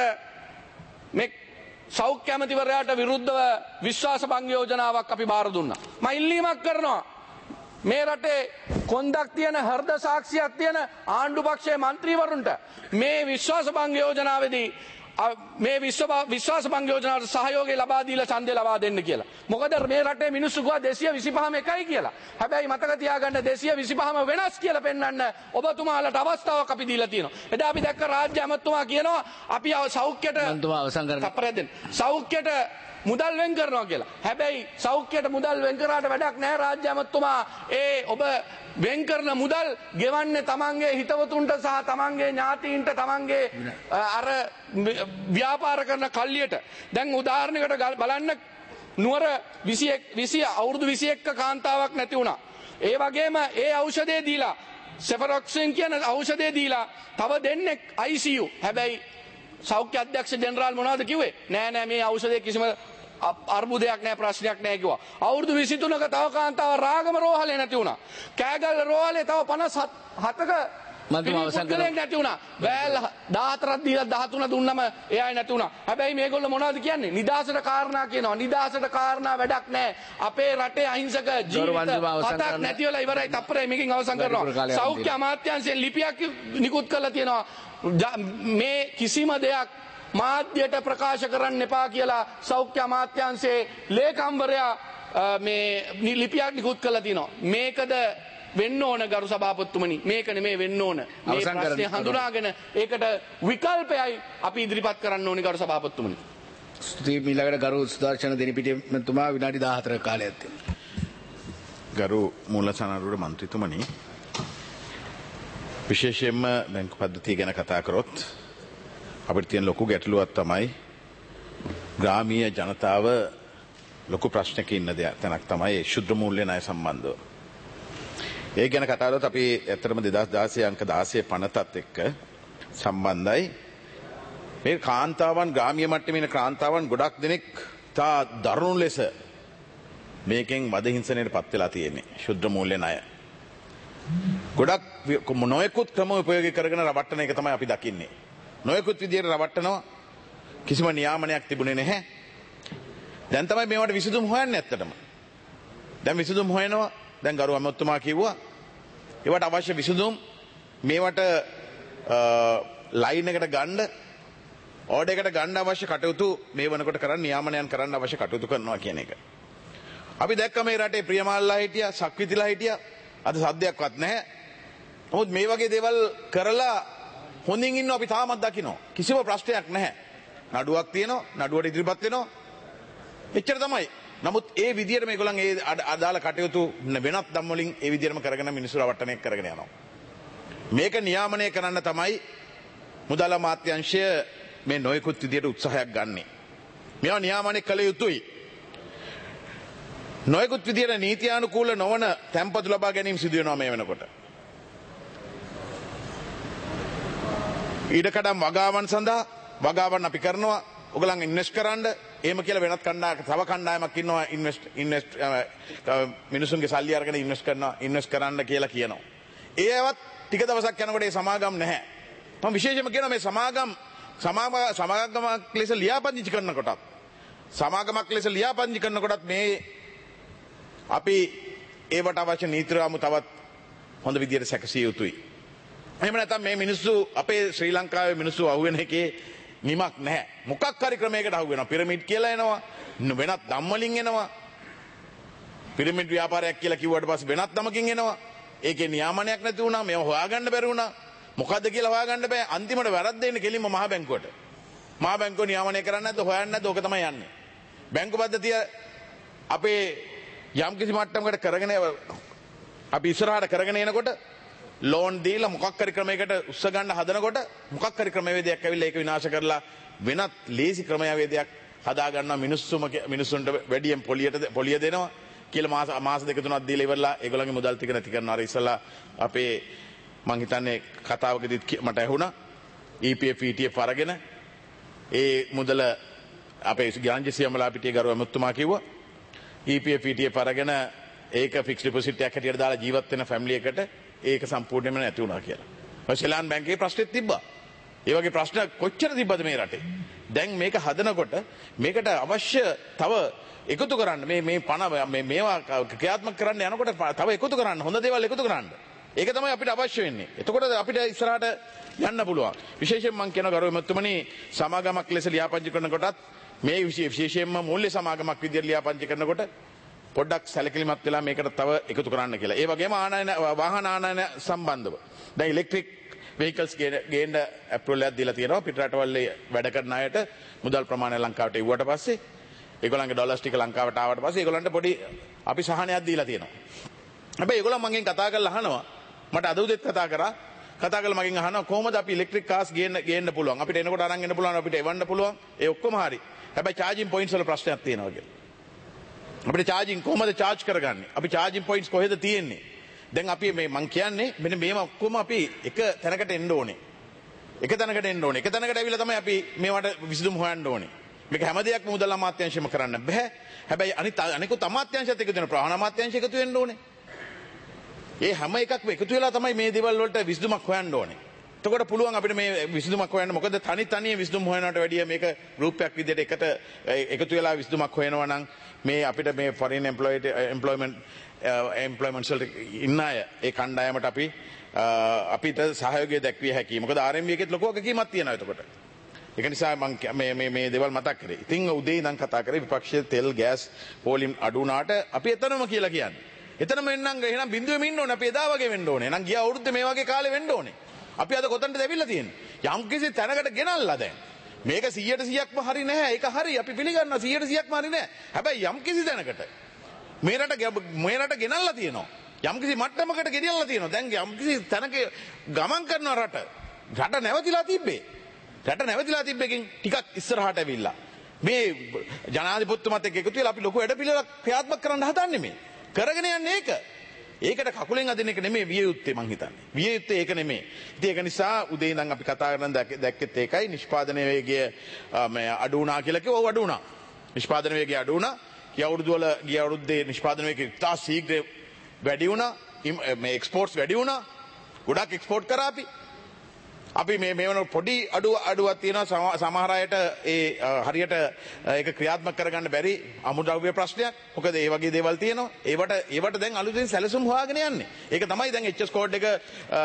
මේ සෞඛ්‍ය ඇමතිවරයාට විරුද්ධව විශ්වාස භංග යෝජනාවක් අපි බාර දුන්නා. මම ඉල්ලීමක් කරනවා මේ රටේ කොන්දක් තියෙන හෘද සාක්ෂියක් තියෙන ආණ්ඩු පක්ෂයේ മന്ത്രിවරුන්ට මේ විශ්වාස භංග යෝජනාවේදී මේ විශ්වාස භංග යෝජනාවට සහයෝගය ලබා දීලා ඡන්දය ලබා දෙන්න කියලා. මොකද මේ රටේ මිනිස්සු ගියා 225ම එකයි කියලා. හැබැයි මතක තියාගන්න 225ම වෙනස් කියලා පෙන්වන්න ඔබතුමාලට අවස්ථාවක් අපි දීලා තියෙනවා. එදා අපි දැක්ක රාජ්‍ය ඇමතුමා කියනවා අපි සෞඛ්‍යයට සෞඛ්‍යයට මුදල් වෙන් කරනවා කියලා. හැබැයි සෞඛ්‍යයට මුදල් වෙන් කරාට වැඩක් නැහැ රාජ්‍ය ඇමතුමා. ඔබ වෙන් කරන මුදල් ගෙවන්නේ තමන්ගේ හිතවතුන්ට සහ තමන්ගේ ඥාතීන්ට තමන්ගේ අර ව්‍යාපාර කරන කල්ලියට. දැන් උදාහරණයකට බලන්න නුවර 21 අවුරුදු 21ක කාන්තාවක් නැති වුණා. ඒ වගේම ඒ ඖෂධය දීලා සෙෆරොක්සින් කියන ඖෂධය දීලා තව දෙන්නෙක් ICU. හැබැයි සෞඛ්‍ය අධ්‍යක්ෂ ජෙනරාල් මොනවද කිව්වේ? නෑ මේ ඖෂධයේ කිසිම අර්බුදයක් නෑ ප්‍රශ්නයක් නෑ කිව්වා. අවුරුදු 23ක තව කාන්තාව රාගම රෝහලේ නැති වුණා. කෑගල්ල රෝහලේ තව 57ක නැති වුණා. වැල් 14ක් දීලා 13 දුන්නම එයායි නැති වුණා. හැබැයි මේගොල්ලෝ මොනවද කියන්නේ? නිදාසට කාරණා කියනවා. නිදාසට කාරණා වැඩක් නෑ. අපේ රටේ අහිංසක ජීවිත හතක් නැති වෙලා ඉවරයි. තප්පරේ මේකෙන් අවසන් කරනවා. සෞඛ්‍ය අමාත්‍යාංශයෙන් ලිපියක් නිකුත් කරලා තියෙනවා. මේ කිසිම දෙයක් මාධ්‍යයට ප්‍රකාශ කරන්න එපා කියලා සෞඛ්‍ය අමාත්‍යාංශයේ ලේකම්වරයා මේ ලිපියක් නිකුත් කරලා තිනවා. මේකද වෙන්න ඕන ගරු සභාපතිතුමනි. මේක නෙමෙයි වෙන්න ඕන. මේ ප්‍රශ්නේ හඳුනාගෙන ඒකට විකල්පයයි අපි ඉදිරිපත් කරන්න ඕනි ගරු සභාපතිතුමනි. ස්තුතියි. ඊළඟට ගරු සුදර්ශන දිනපිටිය මැතිතුමා විනාඩි 14ක කාලයක් තියෙනවා. ගරු මූලසනාරූඪ මන්ත්‍රීතුමනි, විශේෂයෙන්ම බැංකු පද්ධතිය ගැන කතා කරොත් අපිට තියෙන ලොකු ගැටලුවක් තමයි ග්‍රාමීය ජනතාව ලොකු ප්‍රශ්නක ඉන්න තැනක් තමයි ශුද්ධ මූල්‍ය ණය සම්බන්ධව. ඒ ගැන කතා කරලා අපි ඇත්තටම 2016 අංක 16 පනතත් එක්ක සම්බන්ධයි. මේ කාන්තාවන් ග්‍රාමීය මට්ටමේ ඉන්න කාන්තාවන් ගොඩක් දෙනෙක් තා දරුණු ලෙස මේකෙන් වද හිංසනයට පත් වෙලා තියෙන්නේ ශුද්ධ මූල්‍ය ණය. ගොඩක් නොයෙකුත් ක්‍රම උපයෝගී කරගෙන රවට්ටන එක තමයි අපි දකින්නේ. නොයෙකුත් විදියට රවට්ටනවා. කිසිම නියාමනයක් තිබුණේ නැහැ. දැන් තමයි මේවට විසඳුම් හොයන්නේ ඇත්තටම. දැන් විසඳුම් හොයනවා. දැන් ගරු අමාත්‍යතුමා කිව්වා ඒවට අවශ්‍ය විසඳුම් මේවට ලයින් එකට ගන්න ඕඩර් එකට ගන්න අවශ්‍ය කටයුතු මේ වෙනකොට කරන්න නියාමනයන් කරන්න අවශ්‍ය කටයුතු කරනවා කියන එක. අපි දැක්ක මේ රටේ ප්‍රියමාල්ලා හිටියා, සක්විතිලා හිටියා. අද සද්දයක්වත් නැහැ. නමුත් මේ වගේ දේවල් කරලා හොඳින් ඉන්න අපි තාමත් දකිනවා. කිසිම ප්‍රශ්නයක් නැහැ. නඩුවක් තියෙනවා, නඩුවට ඉදිරිපත් වෙනවා. එච්චර තමයි. නමුත් ඒ විදියට මේගොල්ලන් ඒ අදාළ කටයුතු වෙනත් දම් වලින් ඒ විදියටම කරගෙන මිනිස්සු රවට්ටන එක කරගෙන යනවා. මේක නියාමනය කරන්න තමයි මුදල් අමාත්‍යාංශය මේ නොයෙකුත් විදියට උත්සාහයක් ගන්නෙ. මේවා නියාමනය කළ යුතුයි. නොයෙකුත් විදියට නීතියානුකූල නොවන තැන්පතු ලබා ගැනීම සිදු වෙනවා මේ වෙනකොට. ඊඩකඩම් වගාවන් සඳහා වගාවන් අපි කරනවා. ඔයගලන් ඉන්වෙස්ට් කරන්න. එහෙම කියලා වෙනත් තව කණ්ඩායමක් ඉන්නවා ඉන්වෙස්ට් මිනිසුන්ගේ සල්ලි අරගෙන ඉන්වෙස්ට් කරන්න කියලා කියනවා. ඒවත් ටික දවසක් යනකොට ඒ සමාගම් නැහැ. මම විශේෂයෙන්ම කියනවා මේ සමාගමක් ලෙස ලියාපදිංචි කරනකොටත් මේ අපි ඒවට අවශ්‍ය නීති රාමු තවත් හොඳ විදියට සැකසිය යුතුයි. එහෙම නැත්නම් මේ මිනිස්සු අපේ ශ්‍රී ලංකාවේ මිනිස්සු අහුවෙන එකේ නිමක් නැහැ. මොකක් හරි ක්‍රමයකට අහු වෙනවා. පිරමිඩ් කියලා එනවා. වෙනත් දම් වලින් එනවා. පිරමිඩ් ව්‍යාපාරයක් කියලා කිව්වට පස්සේ වෙනත් දමකින් එනවා. ඒකේ නියාමනයක් නැති වුණා. මේව හොයාගන්න බැරි වුණා. මොකද්ද කියලා හොයාගන්න බෑ. අන්තිමට වැරද්ද එන්නේ කෙලින්ම මහ බැංකුවට. මහ බැංකුව නියාමනය කරන්නේ නැද්ද හොයන්නේ නැද්ද? ඕක තමයි යන්නේ. බැංකු පද්ධතිය අපේ යම් කිසි මට්ටමකට කරගෙන අපි ඉස්සරහට කරගෙන එනකොට ලෝන් දීලා මොකක් හරි ක්‍රමයකට උස්ස ගන්න හදනකොට මොකක් හරි ක්‍රමවේදයක් ඇවිල්ලා ඒක විනාශ කරලා වෙනත් ලේසි ක්‍රමවේදයක් හදා ගන්නවා. මිනිස්සුන්ට වැඩියෙන් පොලිය දෙනවා කියලා මාස දෙක තුනක් දීලා ඉවරලා ඒගොල්ලන්ගේ මුදල් ටික නැති කරනවා. අර ඉස්සලා අපේ මං හිතන්නේ කතාවකදීත් මට ඇහුණා EPF ETF අරගෙන ඒ මුදල අපේ ගාන්ජි සියමලා පිටියේ ගරු අමුතුමා කිව්වා EPF ETF අරගෙන ඒක ෆික්ස් ඩිපොසිට් එකක් හැටියට දාලා ජීවත් වෙන ෆැමිලි එකට ඒක සම්පූර්ණයෙන්ම නැති වුණා කියලා. ශ්‍රී බැංකුවේ ප්‍රශ්නෙත් තිබ්බා. ඒ වගේ ප්‍රශ්න කොච්චර තිබ්බද මේ රටේ? දැන් මේක හදනකොට මේකට අවශ්‍ය තව එකතු කරන්න මේ පණ මේවා ක්‍රියාත්මක කරන්න යනකොට තව එකතු කරන්න හොඳ දේවල් එකතු කරන්න. ඒක තමයි අපිට අවශ්‍ය වෙන්නේ. එතකොට අපිට ඉස්සරහට යන්න පුළුවන්. විශේෂයෙන් මම කියන ගෞරව මැතිතුමනි සමාගමක් ලෙස ලියාපදිංචි කරනකොටත් මේ විශේෂයෙන්ම මූල්‍ය සමාගමක් විදියට ලියාපදිංචි කරනකොට පොඩ්ඩක් සැලකිලිමත් වෙලා මේකට තව එකතු කරන්න කියලා. ඒ වගේම වාහන ආනයන සම්බන්ධව දැන් ඉලෙක්ට්‍රික් vehicles ගේන්න අප්‍රූවල් එකක් දීලා තියෙනවා පිටරටවල වැඩ කරන අයට මුදල් ප්‍රමාණය ලංකාවට එව්වට පස්සේ ඒගොල්ලන්ගේ ඩොලර්ස් ටික ලංකාවට ආවට පස්සේ ඒගොල්ලන්ට පොඩි අපි සහනයක් දීලා තියෙනවා. හැබැයි ඒගොල්ලන් මගෙන් කතා කරලා අහනවා මට අද උදේත් කතා කරලා මගෙන් අහනවා කොහොමද අපි ඉලෙක්ට්‍රික් කාර්ස් ගේන්න පුළුවන් අපිට එනකොට අරන් එන්න පුළුවන් අපිට එවන්න පුළුවන් ඒ ඔක්කොම හරි. හැබැයි charging points වල ප්‍රශ්නයක් තියෙනවා කියලා. අපිට charging කොහොමද charge කරගන්නේ? අපි charging points කොහෙද තියෙන්නේ? දැන් අපි මේ මං කියන්නේ මෙන්න මේව ඔක්කොම අපි එක තැනකට එන්න ඕනේ. එක තැනකට ඇවිල්ලා තමයි අපි මේවට විසඳුම් හොයන්න ඕනේ. මේක හැම දෙයක්ම මුදල් අමාත්‍යාංශයම කරන්න බෑ. හැබැයි අනිකුත් අමාත්‍යාංශයත් එකතු වෙන ප්‍රවාහන අමාත්‍යාංශය එකතු වෙන්න ඕනේ. ඒ හැම එකක්ම එකතු වෙලා තමයි මේ දේවල් වලට විසඳුමක් හොයන්න ඕනේ. එතකොට පුළුවන් අපිට මේ විසඳුමක් හොයන්න. මොකද තනියෙන් විසඳුම් හොයනවට වැඩිය මේක ගෲපයක් විදිහට එකට එකතු වෙලා විසඳුමක් හොයනවා නම් මේ අපිට මේ foreign employment වලට ඉන්න අය ඒ කණ්ඩායමට අපිට සහයෝගය දැක්විය හැකියි. මොකද RMB එකෙත් ලොකු වගකීමක් තියෙනවා එතකොට. ඒක නිසා මම මේ දේවල් මතක් කරේ. ඉතින් උදේ ඉඳන් කතා කරේ විපක්ෂයේ තෙල් ගෑස් පෝලිම් අඩු වුණාට අපි එතනම කියලා කියන්නේ. එතනම එන්නම් එහෙනම් බිඳුවෙම ඉන්න ඕනේ. අපි එදා වගේ වෙන්න ඕනේ. එහෙනම් ගිය අවුරුද්දේ මේ වගේ කාලේ වෙන්න ඕනේ. අපි අද කොතනද ඇවිල්ලා තියෙන්නේ? යම්කිසි තැනකට ගෙනල්ලා දැන්. මේක 100%ක්ම හරි නැහැ. ඒක හරි. අපි පිළිගන්නවා 100%ක්ම හරි නැහැ. හැබැයි යම්කිසි තැනකට මේ රට ගෙනල්ලා තියෙනවා. යම්කිසි මට්ටමකට ගෙනියලා තියෙනවා. දැන් යම්කිසි තැනක ගමන් කරන රට නැවතිලා තිබ්බේ. එකකින් ටිකක් ඉස්සරහට ඇවිල්ලා. මේ ජනාධිපතිතුමත් එක්ක එකතු වෙලා අපි ලොකු වැඩපිළිවෙලක් ක්‍රියාත්මක කරන්න හදන්නේ මේ. කරගෙන යන්නේ ඒක. ඒකට කකුලෙන් අදින එක නෙමෙයි විය යුත්තේ මං හිතන්නේ. විය යුත්තේ ඒක නෙමෙයි. ඉතින් ඒක නිසා උදේ ඉඳන් අපි කතා කරන දැක්කෙත් ඒකයි නිෂ්පාදන වේගය අඩු වුණා කියලා කිව්වා. ඔව් අඩු වුණා. නිෂ්පාදන වේගය අඩු වුණා. ගිය අවුරුද්දේ නිෂ්පාදන වේගය ඉතා ශීඝ්‍ර වැඩි වුණා. මේ එක්ස්පෝර්ට්ස් වැඩි වුණා. ගොඩක් එක්ස්පෝර්ට් කරා අපි මේ වෙන පොඩි අඩුවක් තියෙනවා සමහර අයට ඒ හරියට ඒක ක්‍රියාත්මක කරගන්න බැරි අමුද්‍රව්‍ය ප්‍රශ්නයක්. මොකද ඒ වගේ දේවල් තියෙනවා. ඒවට දැන් අලුතෙන් සැලසුම් හොයාගෙන යන්නේ. ඒක තමයි දැන් HS කෝඩ් එක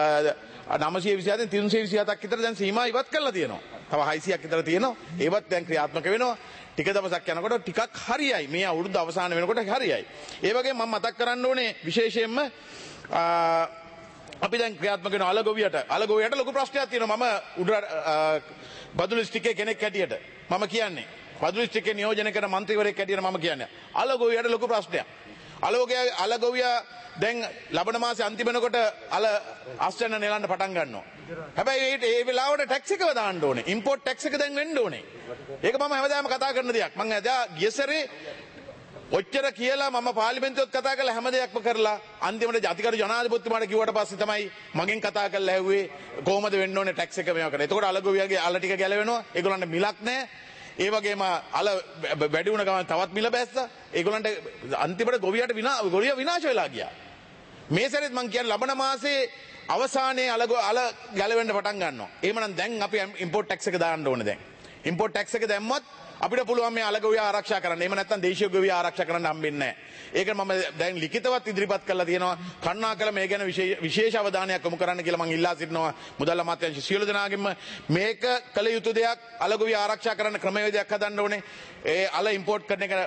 927න් 327ක් විතර දැන් සීමා ඉවත් කරලා තියෙනවා. තව 600ක් විතර තියෙනවා. ඒවත් දැන් ක්‍රියාත්මක වෙනවා. ටික දවසක් යනකොට ටිකක් හරියයි. මේ අවුරුද්ද අවසාන වෙනකොට හරියයි. ඒ වගේම මම මතක් කරන්න ඕනේ විශේෂයෙන්ම අපි දැන් ක්‍රියාත්මක වෙන අලගොවියට ලොකු ප්‍රශ්නයක් තියෙනවා. මම උඩ බදුලු ස්ටිකේ කෙනෙක් හැටියට මම කියන්නේ බදුලු ස්ටිකේ නියෝජනය කරන മന്ത്രിවරයෙක් හැටියට මම කියන්නේ අලගොවියට ලොකු ප්‍රශ්නයක්. අලගොවියා දැන් ලබන මාසේ අන්තිම වෙනකොට අස්වැන්න නෙලන්න පටන් ගන්නවා. හැබැයි ඒ වෙලාවට ටැක්ස් එකව දාන්න ඕනේ. ඉම්පෝට් ටැක්ස් එක දැන් වෙන්න ඕනේ. ඒක මම හැමදාම කතා කරන දෙයක්. මම එදා ගියසරේ ඔච්චර කියලා මම පාර්ලිමේන්තුවත් කතා කරලා හැම දෙයක්ම කරලා අන්තිමට අධිකාරී ජනාධිපතිතුමාට කිව්වට පස්සේ තමයි මගෙන් කතා කරලා ඇහුවේ කොහොමද වෙන්න ඕනේ ටැක්ස් එක මේවා කරලා. එතකොට අලගොවියගේ අල ටික ගැලවෙනවා. ඒගොල්ලන්ට මිලක් නැහැ. ඒ වගේම අල වැඩි වුණ ගමන් තවත් මිල බැස්සා. ඒගොල්ලන්ට අන්තිමට ගොවියට ගොවිය විනාශ වෙලා ගියා. මේ සැරේත් මම කියන්නේ ලබන මාසේ අවසානයේ අල ගැලවෙන්න පටන් ගන්නවා. එහෙමනම් දැන් අපි ඉම්පෝට් ටැක්ස් එක දාන්න ඕනේ දැන්. ඉම්පෝට් ටැක්ස් එක දැම්මොත් අපිට පුළුවන් මේ අලගොවිය ආරක්ෂා කරන්න. එහෙම නැත්නම් දේශීය ගොවිය ආරක්ෂා කරන්න හම්බෙන්නේ නැහැ. ඒක මම දැන් ලිඛිතවත් ඉදිරිපත් කරලා තියෙනවා. කරුණාකර මේ ගැන විශේෂ අවධානයක් යොමු කරන්න කියලා මම ඉල්ලා සිටිනවා. මුදල් අමාත්‍යාංශ සියලු දෙනාගෙම මේක කළ යුතු දෙයක්. අලගොවිය ආරක්ෂා කරන්න ක්‍රමවේදයක් හදන්න ඕනේ. ඒ අල ඉම්පෝට්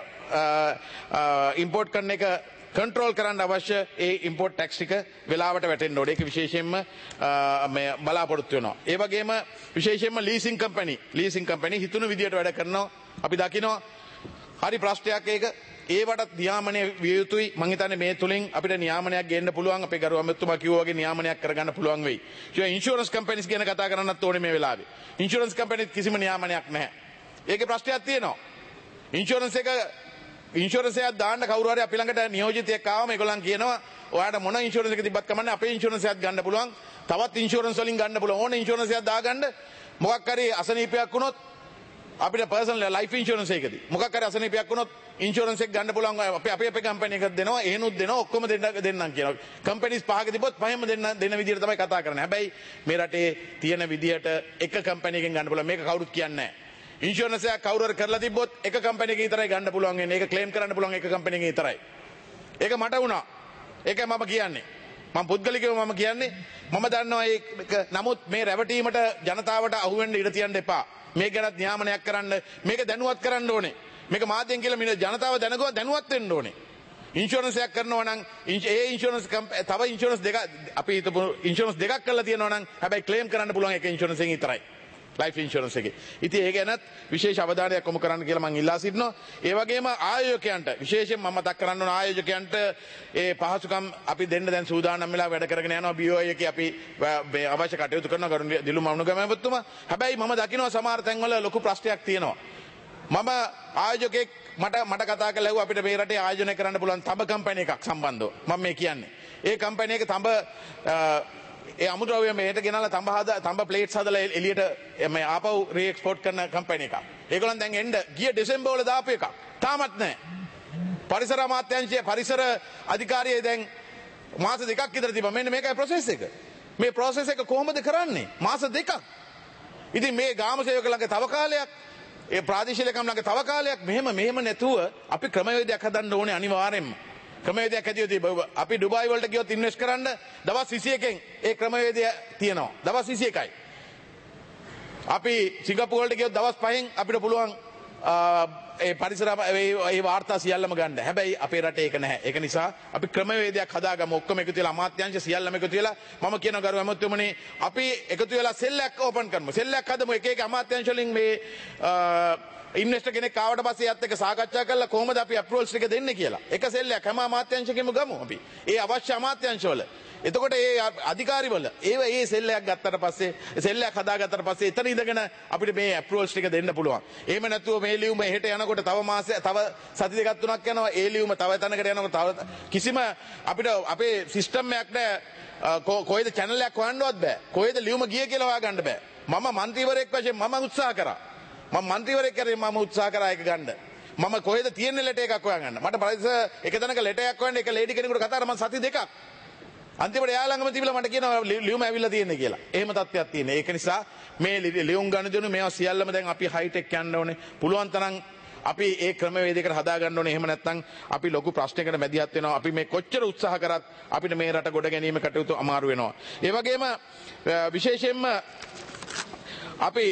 කරන එක කන්ට්‍රෝල් කරන්න අවශ්‍ය ඒ ඉම්පෝට් ටැක්ස් ටික වෙලාවට වැටෙන්න ඕනේ. ඒක විශේෂයෙන්ම මේ බලාපොරොත්තු වෙනවා. ඒ වගේම විශේෂයෙන්ම ලීසින් කම්පැනි හිතුණු විදියට වැඩ කරනවා. අපි දකිනවා හරි ප්‍රශ්නයක් ඒක. ඒවට නියාමනය විය යුතුයි. මම හිතන්නේ මේ තුලින් අපිට නියාමනයක් ගේන්න පුළුවන්. අපේ ගරු අමාත්‍යතුමා කිව්වා වගේ නියාමනයක් කරගන්න පුළුවන් වෙයි. ඒ ඉන්ෂුරන්ස් කම්පැනිස් ගැන කතා කරන්නත් ඕනේ මේ වෙලාවේ. ඉන්ෂුරන්ස් කම්පැනිස් කිසිම නියාමනයක් නැහැ. ඒකේ ප්‍රශ්නයක් තියෙනවා. ඉන්ෂුරන්ස් එකක් දාන්න කවුරු හරි අපි ළඟට නියෝජිතයෙක් ආවම ඒගොල්ලන් කියනවා ඔයාලට මොන ඉන්ෂුරන්ස් එකක් තිබ්බත් කමන්නේ අපේ ඉන්ෂුරන්ස් එකක් ගන්න පුළුවන්. තවත් ඉන්ෂුරන්ස් වලින් ගන්න පුළුවන්. ඕන ඉන්ෂුරන්ස් එකක් දාගන්න. මොකක් හරි අසනීපයක් වුණොත් අපිට පර්සනල් ලයිෆ් ඉන්ෂුරන්ස් එකකදී මොකක් හරි අසනීපයක් වුණොත් ඉන්ෂුරන්ස් එක ගන්න පුළුවන්. අපේ කම්පැනි එකක් දෙනවා. එහෙනුත් දෙනවා. ඔක්කොම දෙන්නම් කියනවා. කම්පැනිස් පහක තිබ්බොත් පහෙම දෙන විදියට තමයි කතා කරන්නේ. හැබැයි මේ රටේ තියෙන විදියට එක කම්පැනි එකකින් ගන්න පුළුවන්. මේක කවුරුත් කියන්නේ නැහැ. ඉන්ෂුරන්ස් එකක් කවුරු හරි කරලා තිබ්බොත් එක කම්පැනි එකකින් විතරයි ගන්න පුළුවන් වෙන්නේ. ඒක ක්ලේම් කරන්න පුළුවන් එක කම්පැනි එකකින් විතරයි. ඒක මට වුණා. ඒකයි මම කියන්නේ. මම පුද්ගලිකව මම කියන්නේ මම දන්නවා ඒක නමුත් මේ රැවටීමට ජනතාවට අහුවෙන්න ඉඩ තියන්න එපා. මේක ගැන න්‍යාමනයක් කරන්න මේක දැනුවත් කරන්න ඕනේ. මේක මාධ්‍යෙන් කියලා මිනිහ ජනතාව දැනුවත් වෙන්න ඕනේ. ඉන්ෂුරන්ස් එකක් කරනවා නම් ඒ ඉන්ෂුරන්ස් තව ඉන්ෂුරන්ස් දෙක අපි හිතමු ඉන්ෂුරන්ස් දෙකක් කරලා තියෙනවා නම් හැබැයි ක්ලේම් කරන්න පුළුවන් එක ඉන්ෂුරන්ස් එකකින් විතරයි. ලයිෆ් ඉන්ෂුරන්ස් එකේ. ඉතින් ඒ ගැනත් විශේෂ අවධානයක් යොමු කරන්න කියලා මම ඉල්ලා සිටිනවා. ඒ වගේම ආයෝජකයන්ට විශේෂයෙන් මම මතක් කරන්න ඕන ආයෝජකයන්ට ඒ පහසුකම් අපි දෙන්න දැන් සූදානම් වෙලා වැඩ කරගෙන යනවා BOI එකේ අපි අවශ්‍ය කටයුතු කරනවා ගරුණීය දිලු මවුනුගම මහත්මයා. හැබැයි මම දකිනවා සමහර තැන්වල ලොකු ප්‍රශ්නයක් තියෙනවා. මම ආයෝජකෙක් මට කතා කරලා ඇහුවා අපිට මේ රටේ ආයෝජනය කරන්න පුළුවන් තඹ කම්පැනි එකක් සම්බන්ධව. මම මේ කියන්නේ. ඒ කම්පැනි එක තඹ ඒ අමුද්‍රව්‍ය මෙහෙට ගෙනල්ලා තඹ ප්ලේට්ස් හදලා එළියට මේ ආපහු රීඑක්ස්පෝර්ට් කරන කම්පැනි එකක්. ඒගොල්ලන් දැන් එන්න ගිය දෙසැම්බර් වල දාපු එකක්. තාමත් නැහැ. පරිසර අමාත්‍යාංශයේ පරිසර අධිකාරියේ දැන් මාස දෙකක් විතර තිබ්බා. මෙන්න මේකයි ප්‍රොසෙස් එක. මේ ප්‍රොසෙස් එක කොහොමද කරන්නේ? මාස දෙකක්. ඉතින් මේ ගාම සේවක ළඟ තව කාලයක් ඒ ප්‍රාදේශීයකම් ළඟ තව කාලයක් මෙහෙම නැතුව අපි ක්‍රමවේදයක් හදන්න ඕනේ අනිවාර්යෙන්ම. ක්‍රමවේදයක් හැදියොත් අපි ඩුබායි වලට ගියොත් ඉන්වෙස්ට් කරන්න දවස් 21කින් ඒ ක්‍රමවේදය තියෙනවා. දවස් 21යි. අපි සිංගප්පූරු වලට ගියොත් දවස් 5න් අපිට පුළුවන් ඒ පරිසර ඒ වාර්තා සියල්ලම ගන්න. හැබැයි අපේ රටේ ඒක නැහැ. ඒක නිසා අපි ක්‍රමවේදයක් හදාගමු. ඔක්කොම එකතු වෙලා අමාත්‍යාංශ සියල්ලම එකතු වෙලා මම කියන ගරු ඇමතුමනි අපි එකතු වෙලා සෙල්ලයක් ඕපන් කරමු. සෙල්ලයක් හදමු එක අමාත්‍යාංශ වලින් මේ ඉන්වෙස්ටර් කෙනෙක් ආවට පස්සේ යත් එක්ක සාකච්ඡා කරලා කොහොමද අපි අප්‍රූවල්ස් ටික දෙන්නේ කියලා. එක සෙල්ලයක් හැම අමාත්‍යාංශකෙම ගමු අපි. ඒ අවශ්‍ය අමාත්‍යාංශවල. එතකොට ඒ අධිකාරිවල ඒ සෙල්ලයක් ගත්තට පස්සේ සෙල්ලයක් හදාගත්තට පස්සේ එතන ඉඳගෙන අපිට මේ අප්‍රූවල්ස් ටික දෙන්න පුළුවන්. එහෙම නැතුව මේ ලියුම එහෙට යනකොට තව මාසෙ තව සති දෙකක් තුනක් යනවා. ඒ ලියුම තව තැනකට යනකොට තව කිසිම අපිට අපේ සිස්ටම් එකක් නැහැ. කොහෙද channel එකක් හොයන්නවත් බෑ. කොහෙද ලියුම ගියේ කියලා හොයාගන්න බෑ. මම മന്ത്രിවරයෙක් වශයෙන් මම උත්සාහ කරා. මම മന്ത്രിවරයෙක් කරේ මම උත්සාහ කරා ඒක ගන්න. මම කොහෙද තියෙන්නේ ලෙටර් එකක් හොයාගන්න. මට පරිසර එක තැනක ලෙටර් එකක් හොයන්න එක ලේඩි කෙනෙකුට කතා කරා මම සති දෙකක්. අන්තිමට එයා ළඟම තිබිලා මට කියනවා ලියුම ඇවිල්ලා තියෙන්නේ කියලා. එහෙම තත්ත්වයක් තියෙනවා. ඒක නිසා මේ ලියුම් ගනුදෙනු මේවා සියල්ලම දැන් අපි හයිටෙක් යන්න ඕනේ. පුළුවන් තරම් අපි ඒ ක්‍රමවේදයකට හදා ගන්න ඕනේ. එහෙම නැත්නම් අපි ලොකු ප්‍රශ්නයකට මැදිහත් වෙනවා. අපි මේ කොච්චර උත්සාහ කරත් අපිට මේ රට ගොඩ ගැනීම කටයුතු අමාරු වෙනවා. ඒ වගේම විශේෂයෙන්ම අපි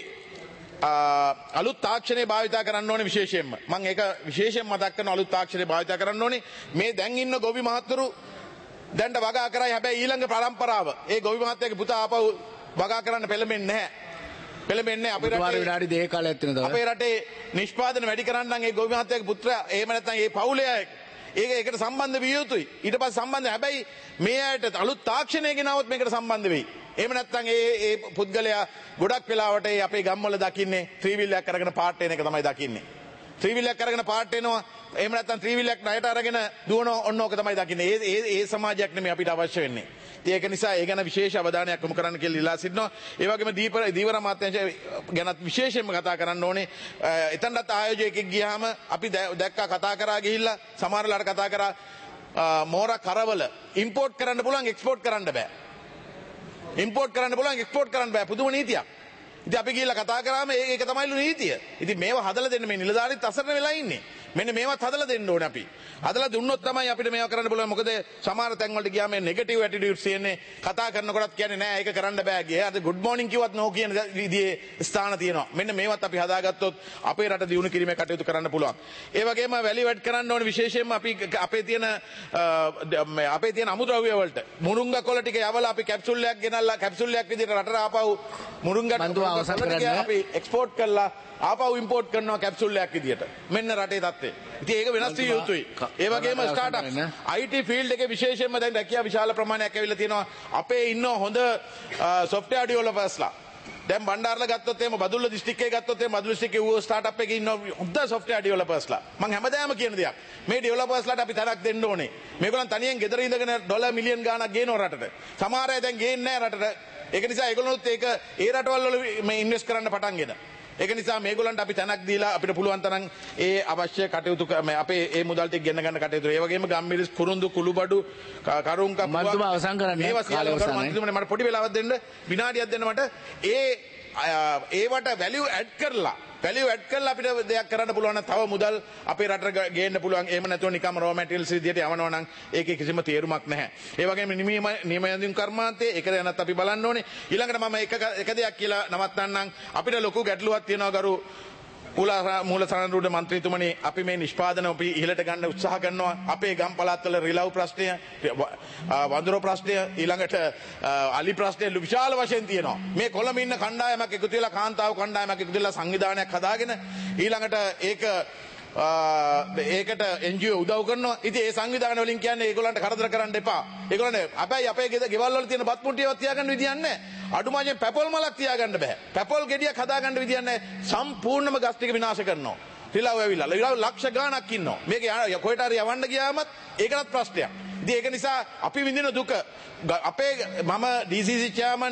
අලුත් තාක්ෂණය භාවිතා කරන්න ඕනේ විශේෂයෙන්ම. මම ඒක විශේෂයෙන් මතක් කරන අලුත් තාක්ෂණය භාවිතා කරන්න ඕනේ. මේ දැන් ඉන්න ගොවි මහත්තුරු දැන්ට වගා කරයි හැබැයි ඊළඟ පරම්පරාව ඒ ගොවි මහත්තයාගේ පුතා ආපහු වගා කරන්න පෙළඹෙන්නේ නැහැ. පෙළඹෙන්නේ අපේ රටේ විනාඩි 2 කාලයක් තියෙනවා. අපේ රටේ නිෂ්පාදන වැඩි කරන්න නම් ඒ ගොවි මහත්තයාගේ පුත්‍රයා එහෙම නැත්නම් ඒ පවුලේ ඒකට සම්බන්ධ විය යුතුයි. ඊට පස්සේ සම්බන්ධ හැබැයි මේ අයට අලුත් තාක්ෂණය ගෙනාවොත් මේකට සම්බන්ධ වෙයි. එහෙම නැත්නම් ඒ පුද්ගලයා ගොඩක් වෙලාවට ඒ අපේ ගම්වල දකින්නේ ත්‍රිවිල් එකක් අරගෙන පාට එන එක තමයි දකින්නේ. ත්‍රිවිල් එකක් අරගෙන පාට එනවා. එහෙම නැත්නම් ත්‍රිවිල් එකක් ණයට අරගෙන දුවන ඔන්න ඕක තමයි දකින්නේ. ඒ සමාජයක් නෙමෙයි අපිට අවශ්‍ය වෙන්නේ. ඒක නිසා ඒ ගැන විශේෂ අවධානයක් යොමු කරන්න කියලා ඉල්ලා සිටිනවා. ඒ වගේම දීවර අමාත්‍යාංශය ගැනත් විශේෂයෙන්ම කතා කරන්න ඕනේ. එතනත් ආයෝජකයෙක් ගියාම අපි දැක්කා කතා කරා ගිහිල්ලා සමහරලාට කතා කරා මෝරා කරවල ඉම්පෝට් කරන්න පුළුවන් එක්ස්පෝර්ට් කරන්න බෑ. ඉම්පෝට් කරන්න පුළුවන් එක්ස්පෝර්ට් කරන්න බෑ. පුදුම නීතියක්. ඉතින් අපි ගිහිල්ලා කතා කරාම ඒක තමයිලු නීතිය. ඉතින් මේවා හදලා දෙන්න මේ නිලධාරීත් අසරණ වෙලා ඉන්නේ. මෙන්න මේවත් හදලා දෙන්න ඕනේ අපි. හදලා දුන්නොත් තමයි අපිට මේවා කරන්න පුළුවන්. මොකද සමහර තැන් වලට ගියාම මේ නෙගටිව් ඇටිටියුඩ්ස් තියෙන්නේ. කතා කරනකොටත් කියන්නේ නෑ ඒක කරන්න බෑ ගියේ. අද ගුඩ් මෝර්නිං කිව්වත් නෝ කියන විදිහේ ස්ථාන තියෙනවා. මෙන්න මේවත් අපි හදාගත්තොත් අපේ රට දියුණු කිරීමේ කටයුතු කරන්න පුළුවන්. ඒ වගේම වැලියු ඇඩ් කරන්න ඕනේ විශේෂයෙන්ම අපි අපේ තියෙන අමුද්‍රව්‍ය වලට මුරුංග කොළ ටික යවලා අපි කැප්සූල් එකක් ගෙනල්ලා කැප්සූල් එකක් විදිහට රටට ආපහු මුරුංගට අපි එක්ස්පෝර්ට් කරලා ආපහු ඉම්පෝර්ට් කරනවා කැප්සූල් එකක් විදිහට. මෙන්න රටේ තත්ත්වය. ඉතින් ඒක වෙනස් විය යුතුයි. ඒ වගේම ස්ටාර්ට්අප්ස් IT ෆීල්ඩ් එකේ විශේෂයෙන්ම දැන් රැකියා විශාල ප්‍රමාණයක් ඇවිල්ලා තියෙනවා. අපේ ඉන්න හොඳ software developersලා. දැන් බණ්ඩාරලා ගත්තොත් එහෙම බදුල්ල දිස්ත්‍රික්කයේ ගත්තොත් එහෙම බදුල්ල දිස්ත්‍රික්කයේ ඌ ස්ටාර්ට්අප් එකේ ඉන්න හොඳ software developersලා. මම හැමදාම කියන දෙයක්. මේ developersලාට අපි තරක් දෙන්න ඕනේ. මේගොල්ලන් තනියෙන් ගෙදර ඉඳගෙන ඩොලර් මිලියන් ගාණක් ගේනවා රටට. සමහර අය දැන් ගේන්නේ නැහැ රටට. ඒක නිසා ඒගොල්ලොත් ඒක ඒ රටවල් වල මේ ඉන්වෙස්ට් කරන්න පටන්ගෙන. ඒක නිසා මේගොල්ලන්ට අපි තැනක් දීලා අපිට පුළුවන් තරම් ඒ අවශ්‍ය කටයුතු අපේ ඒ මුදල් ටික ගෙන්න ගන්න කටයුතු. ඒ වගේම ගම්මිරිස් කුරුඳු කුළුබඩු කරුං කපුවා මන්තුම අවසන් කරන්න මන්තුමනේ මට පොඩි වෙලාවක් දෙන්න විනාඩියක් දෙන්න මට ඒවට වැලියු ඇඩ් කරලා වැලියු ඇඩ් කරලා අපිට දෙයක් කරන්න පුළුවන් නම් තව මුදල් අපේ රටට ගේන්න පුළුවන්. එහෙම නැතුව නිකම් රෝ මැටීරියල්ස් විදියට යවනවා නම් ඒකේ කිසිම තේරුමක් නැහැ. ඒ වගේම නියම යඳුන් කර්මාන්තයේ ඒක යනත් අපි බලන්න ඕනේ. ඊළඟට මම එක දෙයක් කියලා නවත්තන්නම්. අපිට ලොකු ගැටලුවක් තියෙනවා ගරු මූල සාරණ්‍ය මන්ත්‍රීතුමනි. අපි මේ නිෂ්පාදන අපි ඉහළට ගන්න උත්සාහ කරනවා. අපේ ගම් පළාත්වල රිලව් ප්‍රශ්නය, වඳුර ප්‍රශ්නය, ඊළඟට අලි ප්‍රශ්නය විශාල වශයෙන් තියෙනවා. මේ කොළඹ ඉන්න කණ්ඩායමක් එකතු වෙලා, කාන්තාව කණ්ඩායමක් එකතු වෙලා සංවිධානයක් හදාගෙන ඊළඟට ඒකට NGO උදව් කරනවා. ඉතින් ඒ සංවිධාන වලින් කියන්නේ ඒගොල්ලන්ට කරදර කරන්න එපා. ඒගොල්ලන්ට අපේ ගෙවල් වල තියෙන බත් මුට්ටියවත් තියාගන්න විදියක් නැහැ. අඩුමයෙන් පැපොල් මලක් තියාගන්න බෑ. පැපොල් ගෙඩියක් හදාගන්න විදියක් නැහැ. සම්පූර්ණම ගස් ටික විනාශ කරනවා. රිලව් ඇවිල්ලා. රිලව් ලක්ෂ ගාණක් ඉන්නවා. මේක කොහෙට හරි යවන්න ගියාමත් ඒකවත් ප්‍රශ්නයක්. ඉතින් ඒක නිසා අපි විඳින දුක අපේ මම DCC chairman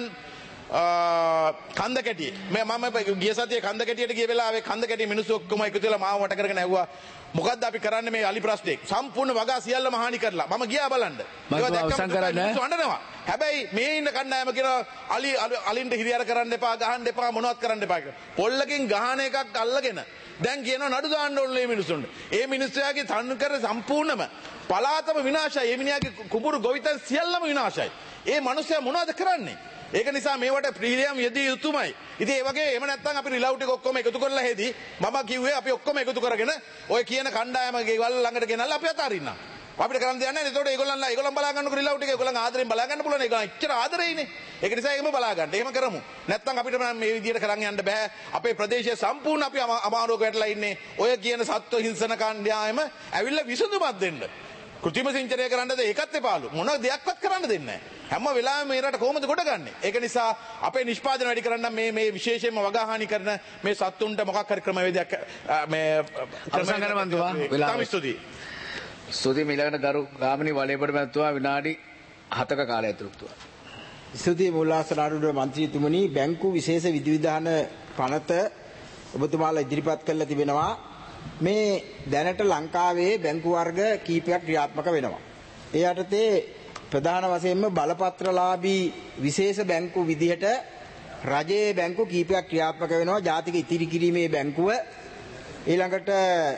කන්ද කැටියේ මම ගිය සතියේ කන්ද කැටියට ගිය වෙලාවේ කන්ද කැටියේ මිනිස්සු ඔක්කොම එකතු වෙලා මාව වට කරගෙන ඇහුවා මොකද්ද අපි කරන්නේ මේ අලි ප්‍රශ්නේ සම්පූර්ණ වගා සියල්ලම හානි කරලා මම ගියා බලන්න ඒවා දැක්කම මිනිස්සු අඬනවා හැබැයි මේ ඉන්න කණ්ඩායම කියනවා අලින්ට හිරියර කරන්න එපා ගහන්න එපා මොනවත් කරන්න එපා කියලා පොල්ලකින් ගහන එකක් අල්ලගෙන දැන් කියනවා නඩු දාන්න ඕනේ මේ මිනිස්සුන්ට ඒ මිනිස්සයාගේ තන්කර සම්පූර්ණම පලාතම විනාශයි ඒ මිනිහාගේ කුඹුරු ගොවිතැන් සියල්ලම විනාශයි ඒ මිනිස්සයා මොනවද කරන්නේ ඒක නිසා මේවට ප්‍රීමියම් යෙදිය යුතුමයි. ඉතින් ඒ වගේ එහෙම නැත්නම් අපි රිලව් ටික ඔක්කොම එකතු කරලා හෙදී මම කිව්වේ අපි ඔක්කොම එකතු කරගෙන ඔය කියන කණ්ඩායම ගෙවල් ළඟට ගෙනල්ලා අපි අතාරින්න. අපිට කරන්න දෙයක් නැහැ. ඒතකොට ඒගොල්ලන් බලා ගන්නකො රිලව් ටික ඒගොල්ලන් ආදරෙන් බලා ගන්න පුළුවන්. ඒක එච්චර ආදරෙයිනේ. ඒක නිසා එහෙම බලා ගන්න. එහෙම කරමු. නැත්නම් අපිට මේ විදියට කරන් යන්න බෑ. අපේ ප්‍රදේශය සම්පූර්ණ අපි අමාරුවක වැටලා ඉන්නේ. ඔය කියන සත්ව හිංසන කණ්ඩායම ඇවිල්ලා විසඳුමක් දෙන්න. කෘත්‍රිම සිංචනය කරන්නද ඒකත් එපාලු. මොන දෙයක්වත් කරන්න දෙන්නේ නැහැ. හැම වෙලාවෙම මේ රට කොහොමද ගොඩගන්නේ? ඒක නිසා අපේ නිෂ්පාදන වැඩි කරන්න මේ විශේෂයෙන්ම වගාහානි කරන මේ සත්තුන්ට මොකක් හරි ක්‍රමවේදයක් මේ අවසන් කරන මන්තුමා වෙලාව. ස්තුතියි. ස්තුතියි ඊළඟට ගරු ගාමිණී වලේපොඩ මැතිතුමා විනාඩි 7ක කාලය ඇතුළත. ස්තුතියි මුල්ලාසනාරුඩ මන්ත්‍රීතුමනි බැංකු විශේෂ විධිවිධාන පනත ඔබතුමාලා ඉදිරිපත් කරලා තිබෙනවා. මේ දැනට ලංකාවේ බැංකු වර්ග කීපයක් ක්‍රියාත්මක වෙනවා. ඒ යටතේ ප්‍රධාන වශයෙන්ම බලපත්‍රලාභී විශේෂ බැංකු විදිහට රජයේ බැංකු කීපයක් ක්‍රියාත්මක වෙනවා. ජාතික ඉතිරි කිරීමේ බැංකුව ඊළඟට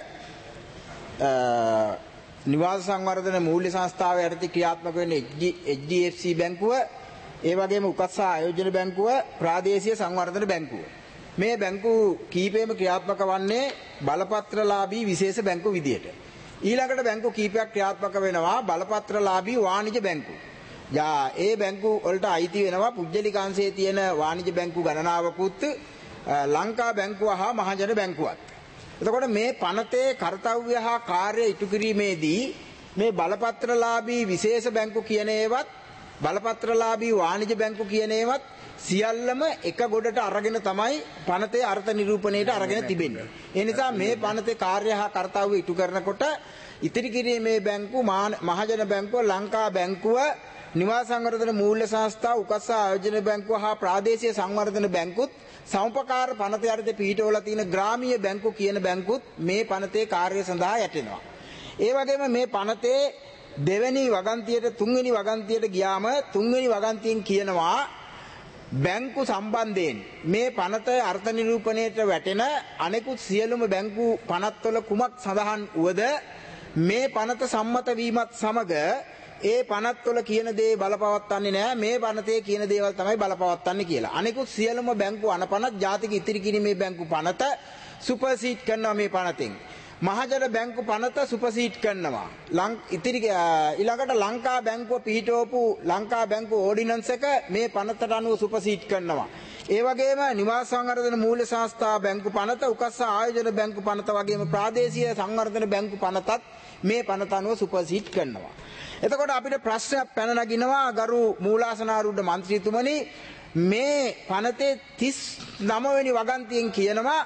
නිවාස සංවර්ධන මූල්‍ය සංස්ථාව යටතේ ක්‍රියාත්මක වෙන HDFC බැංකුව ඒ වගේම උකස්සා ආයෝජන බැංකුව ප්‍රාදේශීය සංවර්ධන බැංකුව මේ බැංකු කීපෙම ක්‍රියාත්මක වන්නේ බලපත්‍රලාභී විශේෂ බැංකු විදියට. ඊළඟට බැංකු කීපයක් ක්‍රියාත්මක වෙනවා බලපත්‍රලාභී වාණිජ බැංකු. ඒ බැංකු වලට අයිති වෙනවා පුජ්‍යලිකාංශයේ තියෙන වාණිජ බැංකු ගණනාවකුත් ලංකා බැංකුව හා මහජන බැංකුවත්. එතකොට මේ පනතේ කාර්යය හා කාර්ය ඉටු කිරීමේදී මේ බලපත්‍රලාභී විශේෂ බැංකු කියන ඒවත් බලපත්‍රලාභී වාණිජ බැංකු කියන ඒවත් සියල්ලම එක ගොඩට අරගෙන තමයි පනතේ අර්ථ නිරූපණයට අරගෙන තිබෙන්නේ. ඒ නිසා මේ පනතේ කාර්ය හා කාර්යය ඉටු කරනකොට ඉතිරි කිරීමේ බැංකු මහජන බැංකුව ලංකා බැංකුව නිවාස සංවර්ධන මූල්‍ය සංස්ථා උකස්සා ආයෝජන බැංකුව හා ප්‍රාදේශීය සංවර්ධන බැංකුත් සමුපකාර පනත යටතේ පිහිටවලා තියෙන ග්‍රාමීය බැංකු කියන බැංකුත් මේ පනතේ කාර්ය සඳහා යටෙනවා. ඒ වගේම මේ පනතේ දෙවෙනි වගන්තියට තුන්වෙනි වගන්තියට ගියාම තුන්වෙනි වගන්තියෙන් කියනවා බැංකු සම්බන්ධයෙන් මේ පනත අර්ථ නිරූපණයට වැටෙන අනෙකුත් සියලුම බැංකු පනත්වල කුමක් සඳහන් වුවද මේ පනත සම්මත වීමත් සමග ඒ පනත්වල කියන දේ බලපවත්වන්නේ නැහැ මේ පනතේ කියන දේවල් තමයි බලපවත්වන්නේ කියලා. අනෙකුත් සියලුම බැංකු අනපනත් ජාතික ඉතිරි කිරීමේ බැංකු පනත සුපර්සීඩ් කරනවා මේ පනතෙන්. මහජන බැංකු පනත සුපර්සීඩ් කරනවා. ඊළඟට ලංකා බැංකුව පිහිටවපු ලංකා බැංකු ඕඩිනන්ස් එක මේ පනතට අනුව සුපර්සීඩ් කරනවා. ඒ වගේම නිවාස සංවර්ධන මූල්‍ය සංස්ථා බැංකු පනත උකස්සා ආයෝජන බැංකු පනත වගේම ප්‍රාදේශීය සංවර්ධන බැංකු පනතත් මේ පනත අනුව සුපර්සීඩ් කරනවා. එතකොට අපිට ප්‍රශ්නයක් පැන නගිනවා ගරු මූලාසනාරූඪ මන්ත්‍රීතුමනි මේ පනතේ 39 වෙනි වගන්තියෙන් කියනවා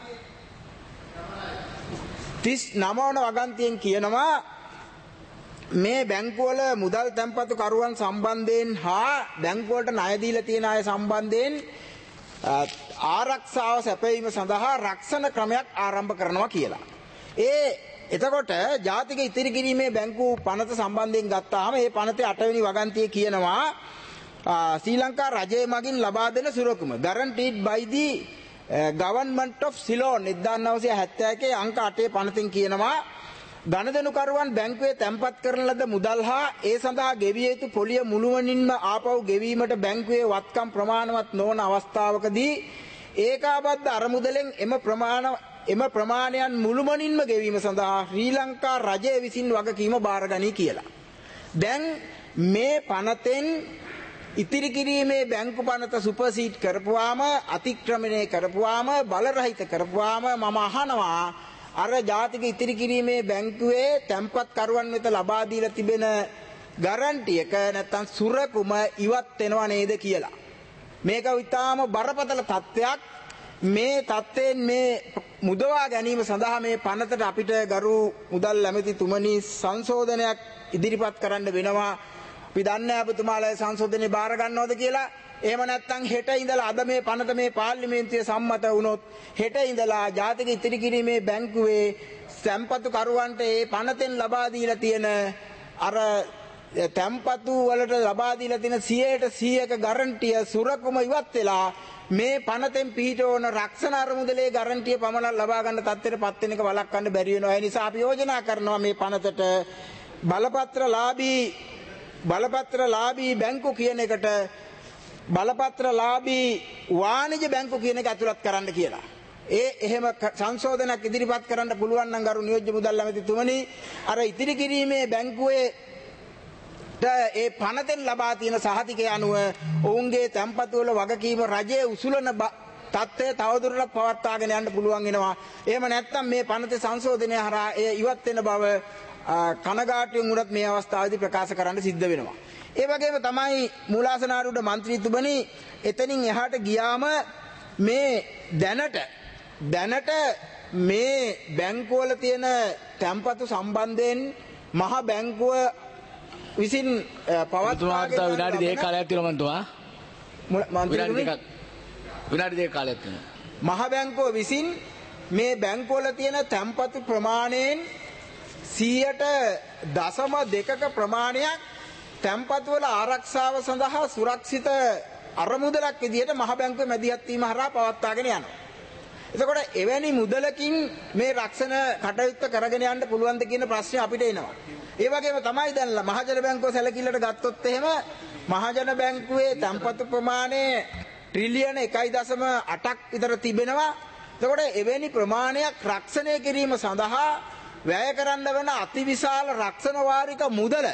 39 වන වගන්තියෙන් කියනවා මේ බැංකුවල මුදල් තැන්පතු කරුවන් සම්බන්ධයෙන් හා බැංකුවලට ණය දීලා තියෙන අය සම්බන්ධයෙන් ආරක්ෂාව සැපයීම සඳහා රක්ෂණ ක්‍රමයක් ආරම්භ කරනවා කියලා. එතකොට ජාතික ඉතිරි කිරීමේ බැංකු පනත සම්බන්ධයෙන් ගත්තාම මේ පනතේ 8 වෙනි වගන්තියේ කියනවා ශ්‍රී ලංකා රජය මගින් ලබා දෙන සුරකුම guaranteed by the government of Ceylon 1971 අංක 8 පනතින් කියනවා ගණදෙනුකරුවන් බැංකුවේ තැන්පත් කරන ලද මුදල් හා ඒ සඳහා ගෙවිය යුතු පොලිය මුළුමනින්ම ආපහු ගෙවීමට බැංකුවේ වත්කම් ප්‍රමාණවත් නොවන අවස්ථාවකදී ඒකාබද්ධ අරමුදලෙන් එම ප්‍රමාණයන් මුළුමනින්ම ගෙවීම සඳහා ශ්‍රී ලංකා රජය විසින් වගකීම බාරගනී කියලා. දැන් මේ පනතෙන් ඉතිරි කිරීමේ බැංකු පනත සුපර්සීඩ් කරපුවාම අතික්‍රමණය කරපුවාම බලරහිත කරපුවාම මම අහනවා අර ජාතික ඉතිරි කිරීමේ බැංකුවේ තැන්පත්කරුවන් වෙත ලබා දීලා තිබෙන ගැරන්ටි එක නැත්තම් සුරකුම ඉවත් වෙනව නේද කියලා. මේක ඉතාම බරපතල තත්ත්වයක්. මේ තත්ත්වයෙන් මේ මුදවා ගැනීම සඳහා මේ පනතට අපිට ගරු මුදල් ඇමතිතුමනි සංශෝධනයක් ඉදිරිපත් කරන්න වෙනවා. අපි දන්නේ ඔබතුමාලා සංශෝධනේ බාර ගන්නවද කියලා. එහෙම නැත්නම් හෙට ඉඳලා අද මේ පනත මේ පාර්ලිමේන්තුවේ සම්මත වුණොත් හෙට ඉඳලා ජාතික ඉතිරි කිරීමේ බැංකුවේ තැන්පතු කරුවන්ට මේ පනතෙන් ලබා දීලා තියෙන අර තැන්පතු වලට ලබා දීලා තියෙන 100% ගැරන්ටිය සුරකුම ඉවත් වෙලා මේ පනතෙන් පිහිටවන රක්ෂණ අරමුදලේ ගැරන්ටිය පමණක් ලබා ගන්න තත්ත්වයටපත් වෙන එක වළක්වන්න බැරි වෙනවා. ඒ නිසා අපි යෝජනා කරනවා මේ පනතට බලපත්‍රලාභී බැංකු කියන එකට බලපත්‍රලාභී වාණිජ බැංකු කියන එක ඇතුළත් කරන්න කියලා. එහෙම සංශෝධනයක් ඉදිරිපත් කරන්න පුළුවන් නම් ගරු නියෝජ්‍ය මුදල් ඇමතිතුමනි අර ඉතිරි කිරීමේ බැංකුවේ ඒ පනතෙන් ලබා තියෙන සහතිකය අනුව ඔවුන්ගේ තැන්පතු වල වගකීම රජයේ උසුලන තත්ත්වය තවදුරටත් පවත්වාගෙන යන්න පුළුවන් වෙනවා. එහෙම නැත්නම් මේ පනතේ සංශෝධනය හරහා එය ඉවත් වෙන බව කනගාටුවෙන් උනත් මේ අවස්ථාවේදී ප්‍රකාශ කරන්න සිද්ධ වෙනවා. ඒ වගේම තමයි මූලාසනාරූඪ മന്ത്രിතුමනි එතනින් එහාට ගියාම මේ දැනට මේ බැංකුවල තියෙන තැන්පතු සම්බන්ධයෙන් මහ බැංකුව විසින් පවත්වාගෙන විනාඩි 2 කාලයක් තියෙනවා විනාඩි 2 කාලයක් තියෙනවා. මහ බැංකුව විසින් මේ බැංකුවල තියෙන තැන්පතු ප්‍රමාණයෙන් 100.2ක ප්‍රමාණයක් තැන්පතු වල ආරක්ෂාව සඳහා සුරක්ෂිත අරමුදලක් විදිහට මහ බැංකුවේ මැදිහත් වීම හරහා පවත්වාගෙන යනවා. එතකොට එවැනි මුදලකින් මේ රක්ෂණ කටයුත්ත කරගෙන යන්න පුළුවන්ද කියන ප්‍රශ්නේ අපිට එනවා. ඒ වගේම තමයි දැන් මහජන බැංකුව සැලකිල්ලට ගත්තොත් එහෙම මහජන බැංකුවේ තැන්පතු ප්‍රමාණය ට්‍රිලියන 1.8ක් විතර තිබෙනවා. එතකොට එවැනි ප්‍රමාණයක් රක්ෂණය කිරීම සඳහා වැය කරන්න වෙන අතිවිශාල රක්ෂණ වාරික මුදල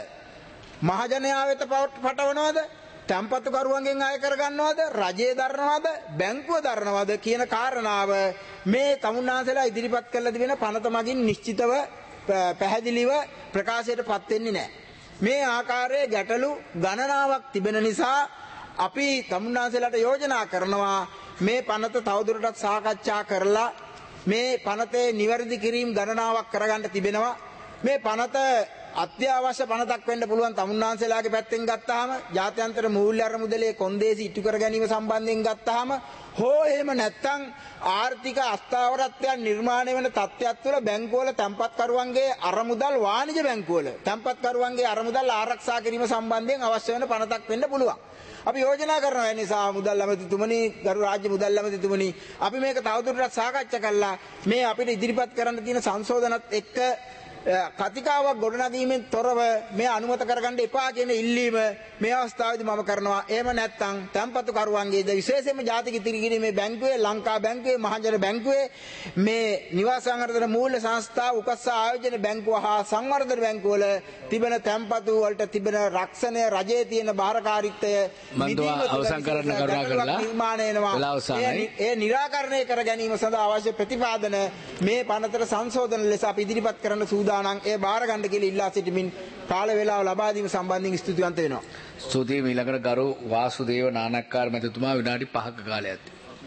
මහජනයා වෙත පටවනවද? තැන්පතු කරුවන්ගෙන් අය කරගන්නවද? රජයේ දරනවද? බැංකුව දරනවද කියන කාරණාව මේ තමුන්නාන්සලා ඉදිරිපත් කරලා තිබෙන පනත මගින් නිශ්චිතව පැහැදිලිව ප්‍රකාශයටපත් වෙන්නේ නැහැ. මේ ආකාරයේ ගැටලු ගණනාවක් තිබෙන නිසා අපි තමුන්නාන්සලාට යෝජනා කරනවා මේ පනත තවදුරටත් සාකච්ඡා කරලා මේ පනතේ නිවැරදි කිරීම ගණනාවක් කරගන්න තිබෙනවා. මේ පනත අත්‍යවශ්‍ය පනතක් වෙන්න පුළුවන් තමුන්නාන්සලාගේ පැත්තෙන් ගත්තාම ජාත්‍යන්තර මූල්‍ය අරමුදලේ කොන්දේසි ඉටු කර ගැනීම සම්බන්ධයෙන් ගත්තාම හෝ එහෙම නැත්නම් ආර්ථික අස්ථාවරත්වයන් නිර්මාණය වෙන තත්ත්වයක් තුළ බැංකුවල තැන්පත්කරුවන්ගේ අරමුදල් වාණිජ බැංකුවල තැන්පත්කරුවන්ගේ අරමුදල් ආරක්ෂා කිරීම සම්බන්ධයෙන් අවශ්‍ය වෙන පනතක් වෙන්න පුළුවන්. අපි යෝජනා කරනවා ඒ නිසා මුදල් ඇමතිතුමනි ගරු රාජ්‍ය මුදල් ඇමතිතුමනි අපි මේක තවදුරටත් සාකච්ඡා කරලා මේ අපිට ඉදිරිපත් කරන්න තියෙන සංශෝධනත් එක්ක කතිකාවක් ගොඩනගීමෙන් තොරව මේ අනුමත කරගන්න එපා කියන ඉල්ලීම මේ අවස්ථාවේදී මම කරනවා. එහෙම නැත්නම් තැන්පතු කරුවන්ගේද විශේෂයෙන්ම ජාතික ඉතිරි කිරීමේ බැංකුවේ ලංකා බැංකුවේ මහජන බැංකුවේ මේ නිවාස සංවර්ධන මූල්‍ය සංස්ථාව උකස්සා ආයෝජන බැංකුව හා සංවර්ධන බැංකුවල තිබෙන තැන්පතු වලට තිබෙන රක්ෂණය රජයේ තියෙන බාරකාරීත්වය අවසන් කරන්න කරුණා කරලා නිර්මාණය වෙනවා. ඒ निराකරණය කර ගැනීම සඳහා අවශ්‍ය ප්‍රතිපාදන මේ පනතට සංශෝධන ලෙස අපි ඉදිරිපත් කරන්න සූදානම්. ඒ බාර ගන්න කියලා ඉල්ලා සිටිමින් කාල වේලාව ලබා දීම සම්බන්ධයෙන් ස්තුතිවන්ත වෙනවා. ස්තුතියි. ඊළඟට ගරු වාසුදේව නානක්කාර මැතිතුමා විනාඩි 5ක කාලයක්.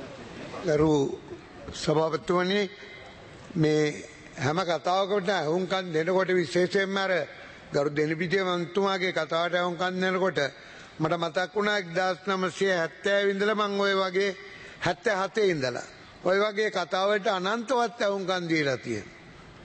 ගරු සභාපතිතුමනි මේ හැම කතාවකටම අහුම්කම් දෙනකොට විශේෂයෙන්ම අර ගරු දෙනිපිටිය මන්තුමාගේ කතාවට අහුම්කම් දෙනකොට මට මතක් වුණා 1970 ඉඳලා මම ওই වගේ 77 ඉඳලා ওই වගේ කතාවලට අනන්තවත් අහුම්කම් දීලා තියෙනවා.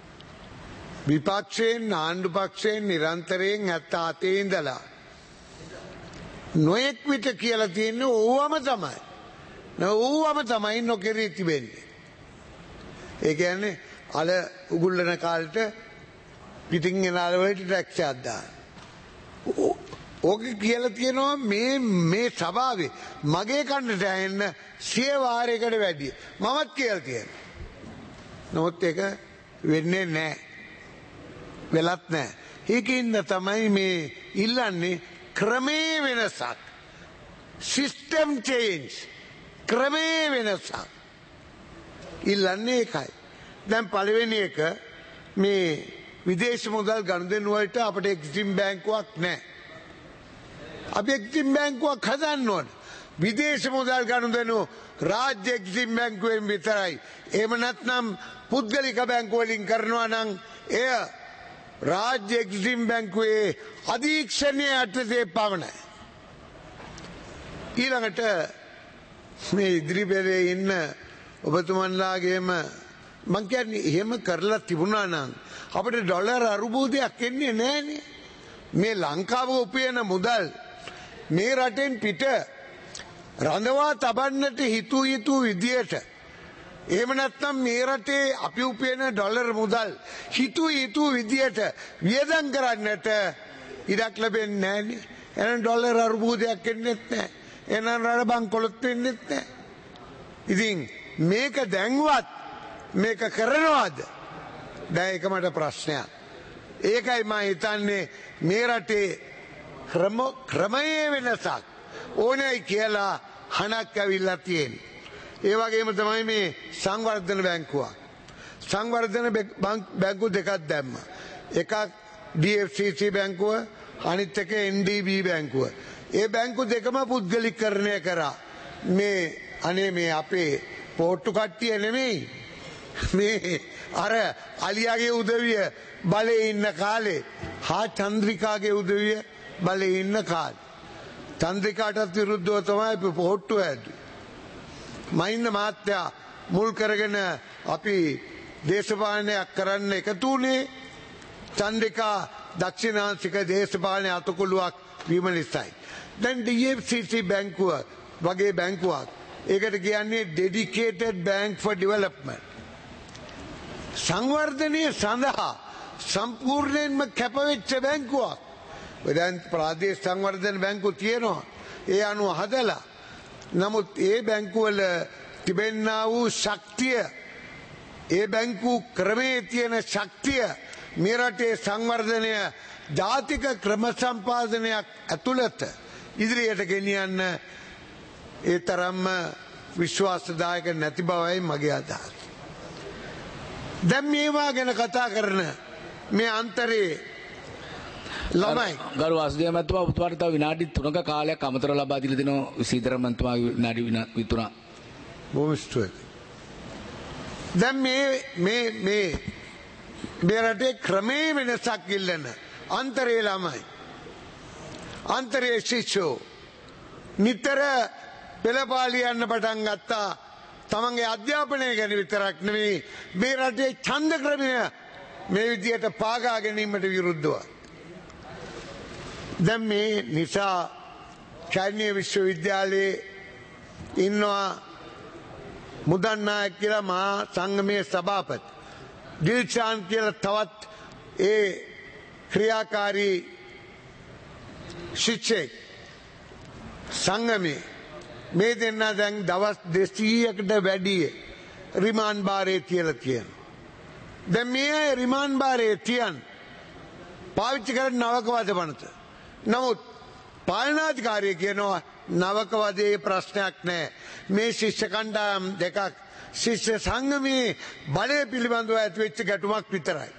විපක්ෂයෙන් ආණ්ඩු පක්ෂයෙන් නිරන්තරයෙන් 77 ඉඳලා නොඑක් විට කියලා තියෙන්නේ ඕවම තමයි. ඌවම තමයි නොකරී තිබෙන්නේ. ඒ කියන්නේ අල උගුල්ලන කාලට පිටින් එන අලවලට ටැක්ස් එකක් දාන්න. ඕක කියලා තියෙනවා මේ සභාවේ මගේ කන්නට ඇහෙන්න 100 වාරයකට වැඩිය. මමත් කියලා තියෙනවා. නමුත් ඒක වෙන්නේ නැහැ. වෙලත් නැහැ. ඒකින්ද තමයි මේ ඉල්ලන්නේ ක්‍රමේ වෙනසක්. System change. ක්‍රමේ වෙනසක්. ඉල්ලන්නේ ඒකයි. දැන් පළවෙනි එක මේ විදේශ මුදල් ගනුදෙනු වලට අපිට එක්සිම් බැංකුවක් නැහැ. අපි එක්සිම් බැංකුවක් හදන්න ඕන. විදේශ මුදල් ගනුදෙනු රාජ්‍ය එක්සිම් බැංකුවෙන් විතරයි. එහෙම නැත්නම් පුද්ගලික බැංකු වලින් කරනවා නම් එය රාජ්‍ය එක්සිම් බැංකුවේ අධීක්ෂණයේ යටතේ පමණයි. ඊළඟට මේ ඉදිරිපෙරේ ඉන්න ඔබතුමන්ලාගේම මං කියන්නේ එහෙම කරලා තිබුණා නම් අපිට ඩොලර් අරුබුදයක් එන්නේ නැහනේ. මේ ලංකාව උපයන මුදල් මේ රටෙන් පිට රඳවා තබන්නට හිතු විදියට එහෙම නැත්නම් මේ රටේ අපි උපයන ඩොලර් මුදල් හිතු විදියට වියදම් කරන්නට ඉඩක් ලැබෙන්නේ නැහනේ. එහෙනම් ඩොලර් අරුබුදයක් එන්නේත් නැහැ. එහෙනම් රට බංකොලොත් වෙන්නේත් නැහැ. ඉතින් මේක දැන්වත් මේක කරනවද? දැන් ඒක මට ප්‍රශ්නයක්. ඒකයි මම හිතන්නේ මේ රටේ ක්‍රමයේ වෙනසක් ඕනෑයි කියලා හනක් ඇවිල්ලා තියෙන්නේ. ඒ වගේම තමයි මේ සංවර්ධන බැංකුවක්. සංවර්ධන බැංකු දෙකක් දැම්මා. එකක් DFCC බැංකුව, අනිත් එක NDB බැංකුව. ඒ බැංකු දෙකම පුද්ගලිකකරණය කරා. මේ අපේ පොට්ටු කට්ටිය නෙමෙයි. මේ අර අලියාගේ උදවිය බලේ ඉන්න කාලේ හා චන්ද්‍රිකාගේ උදවිය බලේ ඉන්න කාලේ චන්ද්‍රිකාටත් විරුද්ධව තමයි අපි පොට්ටු ඇද්දුවේ. මහින්ද මහත්තයා මුල් කරගෙන අපි දේශපාලනයක් කරන්න එකතු වුණේ චන්ද්‍රිකා දක්ෂිණාංශික දේශපාලන අතකොළුවක් වීම නිසායි. දැන් DFCC බැංකුව වගේ බැංකුවක් ඒකට කියන්නේ Dedicated Bank for Development. සංවර්ධනය සඳහා සම්පූර්ණයෙන්ම කැපවෙච්ච බැංකුවක්. දැන් ප්‍රාදේශ සංවර්ධන බැංකු තියෙනවා. ඒ අනුව හදලා. නමුත් ඒ බැංකුවල තිබෙන්නා වූ ශක්තිය, ඒ බැංකු ක්‍රමේ තියෙන ශක්තිය මේ රටේ සංවර්ධනය ජාතික ක්‍රම සම්පාදනයක් ඇතුළත ඉදිරියට ගෙනියන්න ඒ තරම්ම විශ්වාසදායක නැති බවයි මගේ අදහස. දැන් මේවා ගැන කතා කරන මේ අන්තරේ ළමයි ගරු වාසුදේව මහත්මයා ඔබතුමාට තව විනාඩි 3ක කාලයක් අමතරව ලබා දීලා දෙනවා සීතර මහත්මයා විනාඩි 3. බොහොම ස්තුතියි. දැන් මේ රටේ ක්‍රමේ වෙනසක් ඉල්ලන අන්තරේ ළමයි අන්තරේ ශිෂ්‍යෝ නිතර පෙළපාලි යන්න පටන් ගත්තා. තමන්ගේ අධ්‍යාපනය ගැන විතරක් නෙවෙයි මේ රටේ ඡන්ද ක්‍රමය මේ විදියට පාගා ගැනීමට විරුද්ධව. දැන් මේ නිසා චෛනීය විශ්වවිද්‍යාලයේ ඉන්නවා මුදන් නායක කියලා මහා සංගමේ සභාපති දිල්ෂාන් කියලා තවත් ඒ ක්‍රියාකාරී ශිෂ්‍යෙක් සංගමේ මේ දෙන්න දැන් දවස් 200කට වැඩි රිමාන්ඩ් බාරේ තියලා තියෙනවා. දැන් මේ රිමාන්ඩ් බාරේ තියන් පාවිච්චි කරන නවක වද පනත. නමුත් පාලනාධිකාරිය කියනවා නවක වදේ ප්‍රශ්නයක් නැහැ. මේ ශිෂ්‍ය කණ්ඩායම් දෙකක් ශිෂ්‍ය සංගමේ බලය පිළිබඳව ඇතිවෙච්ච ගැටුමක් විතරයි.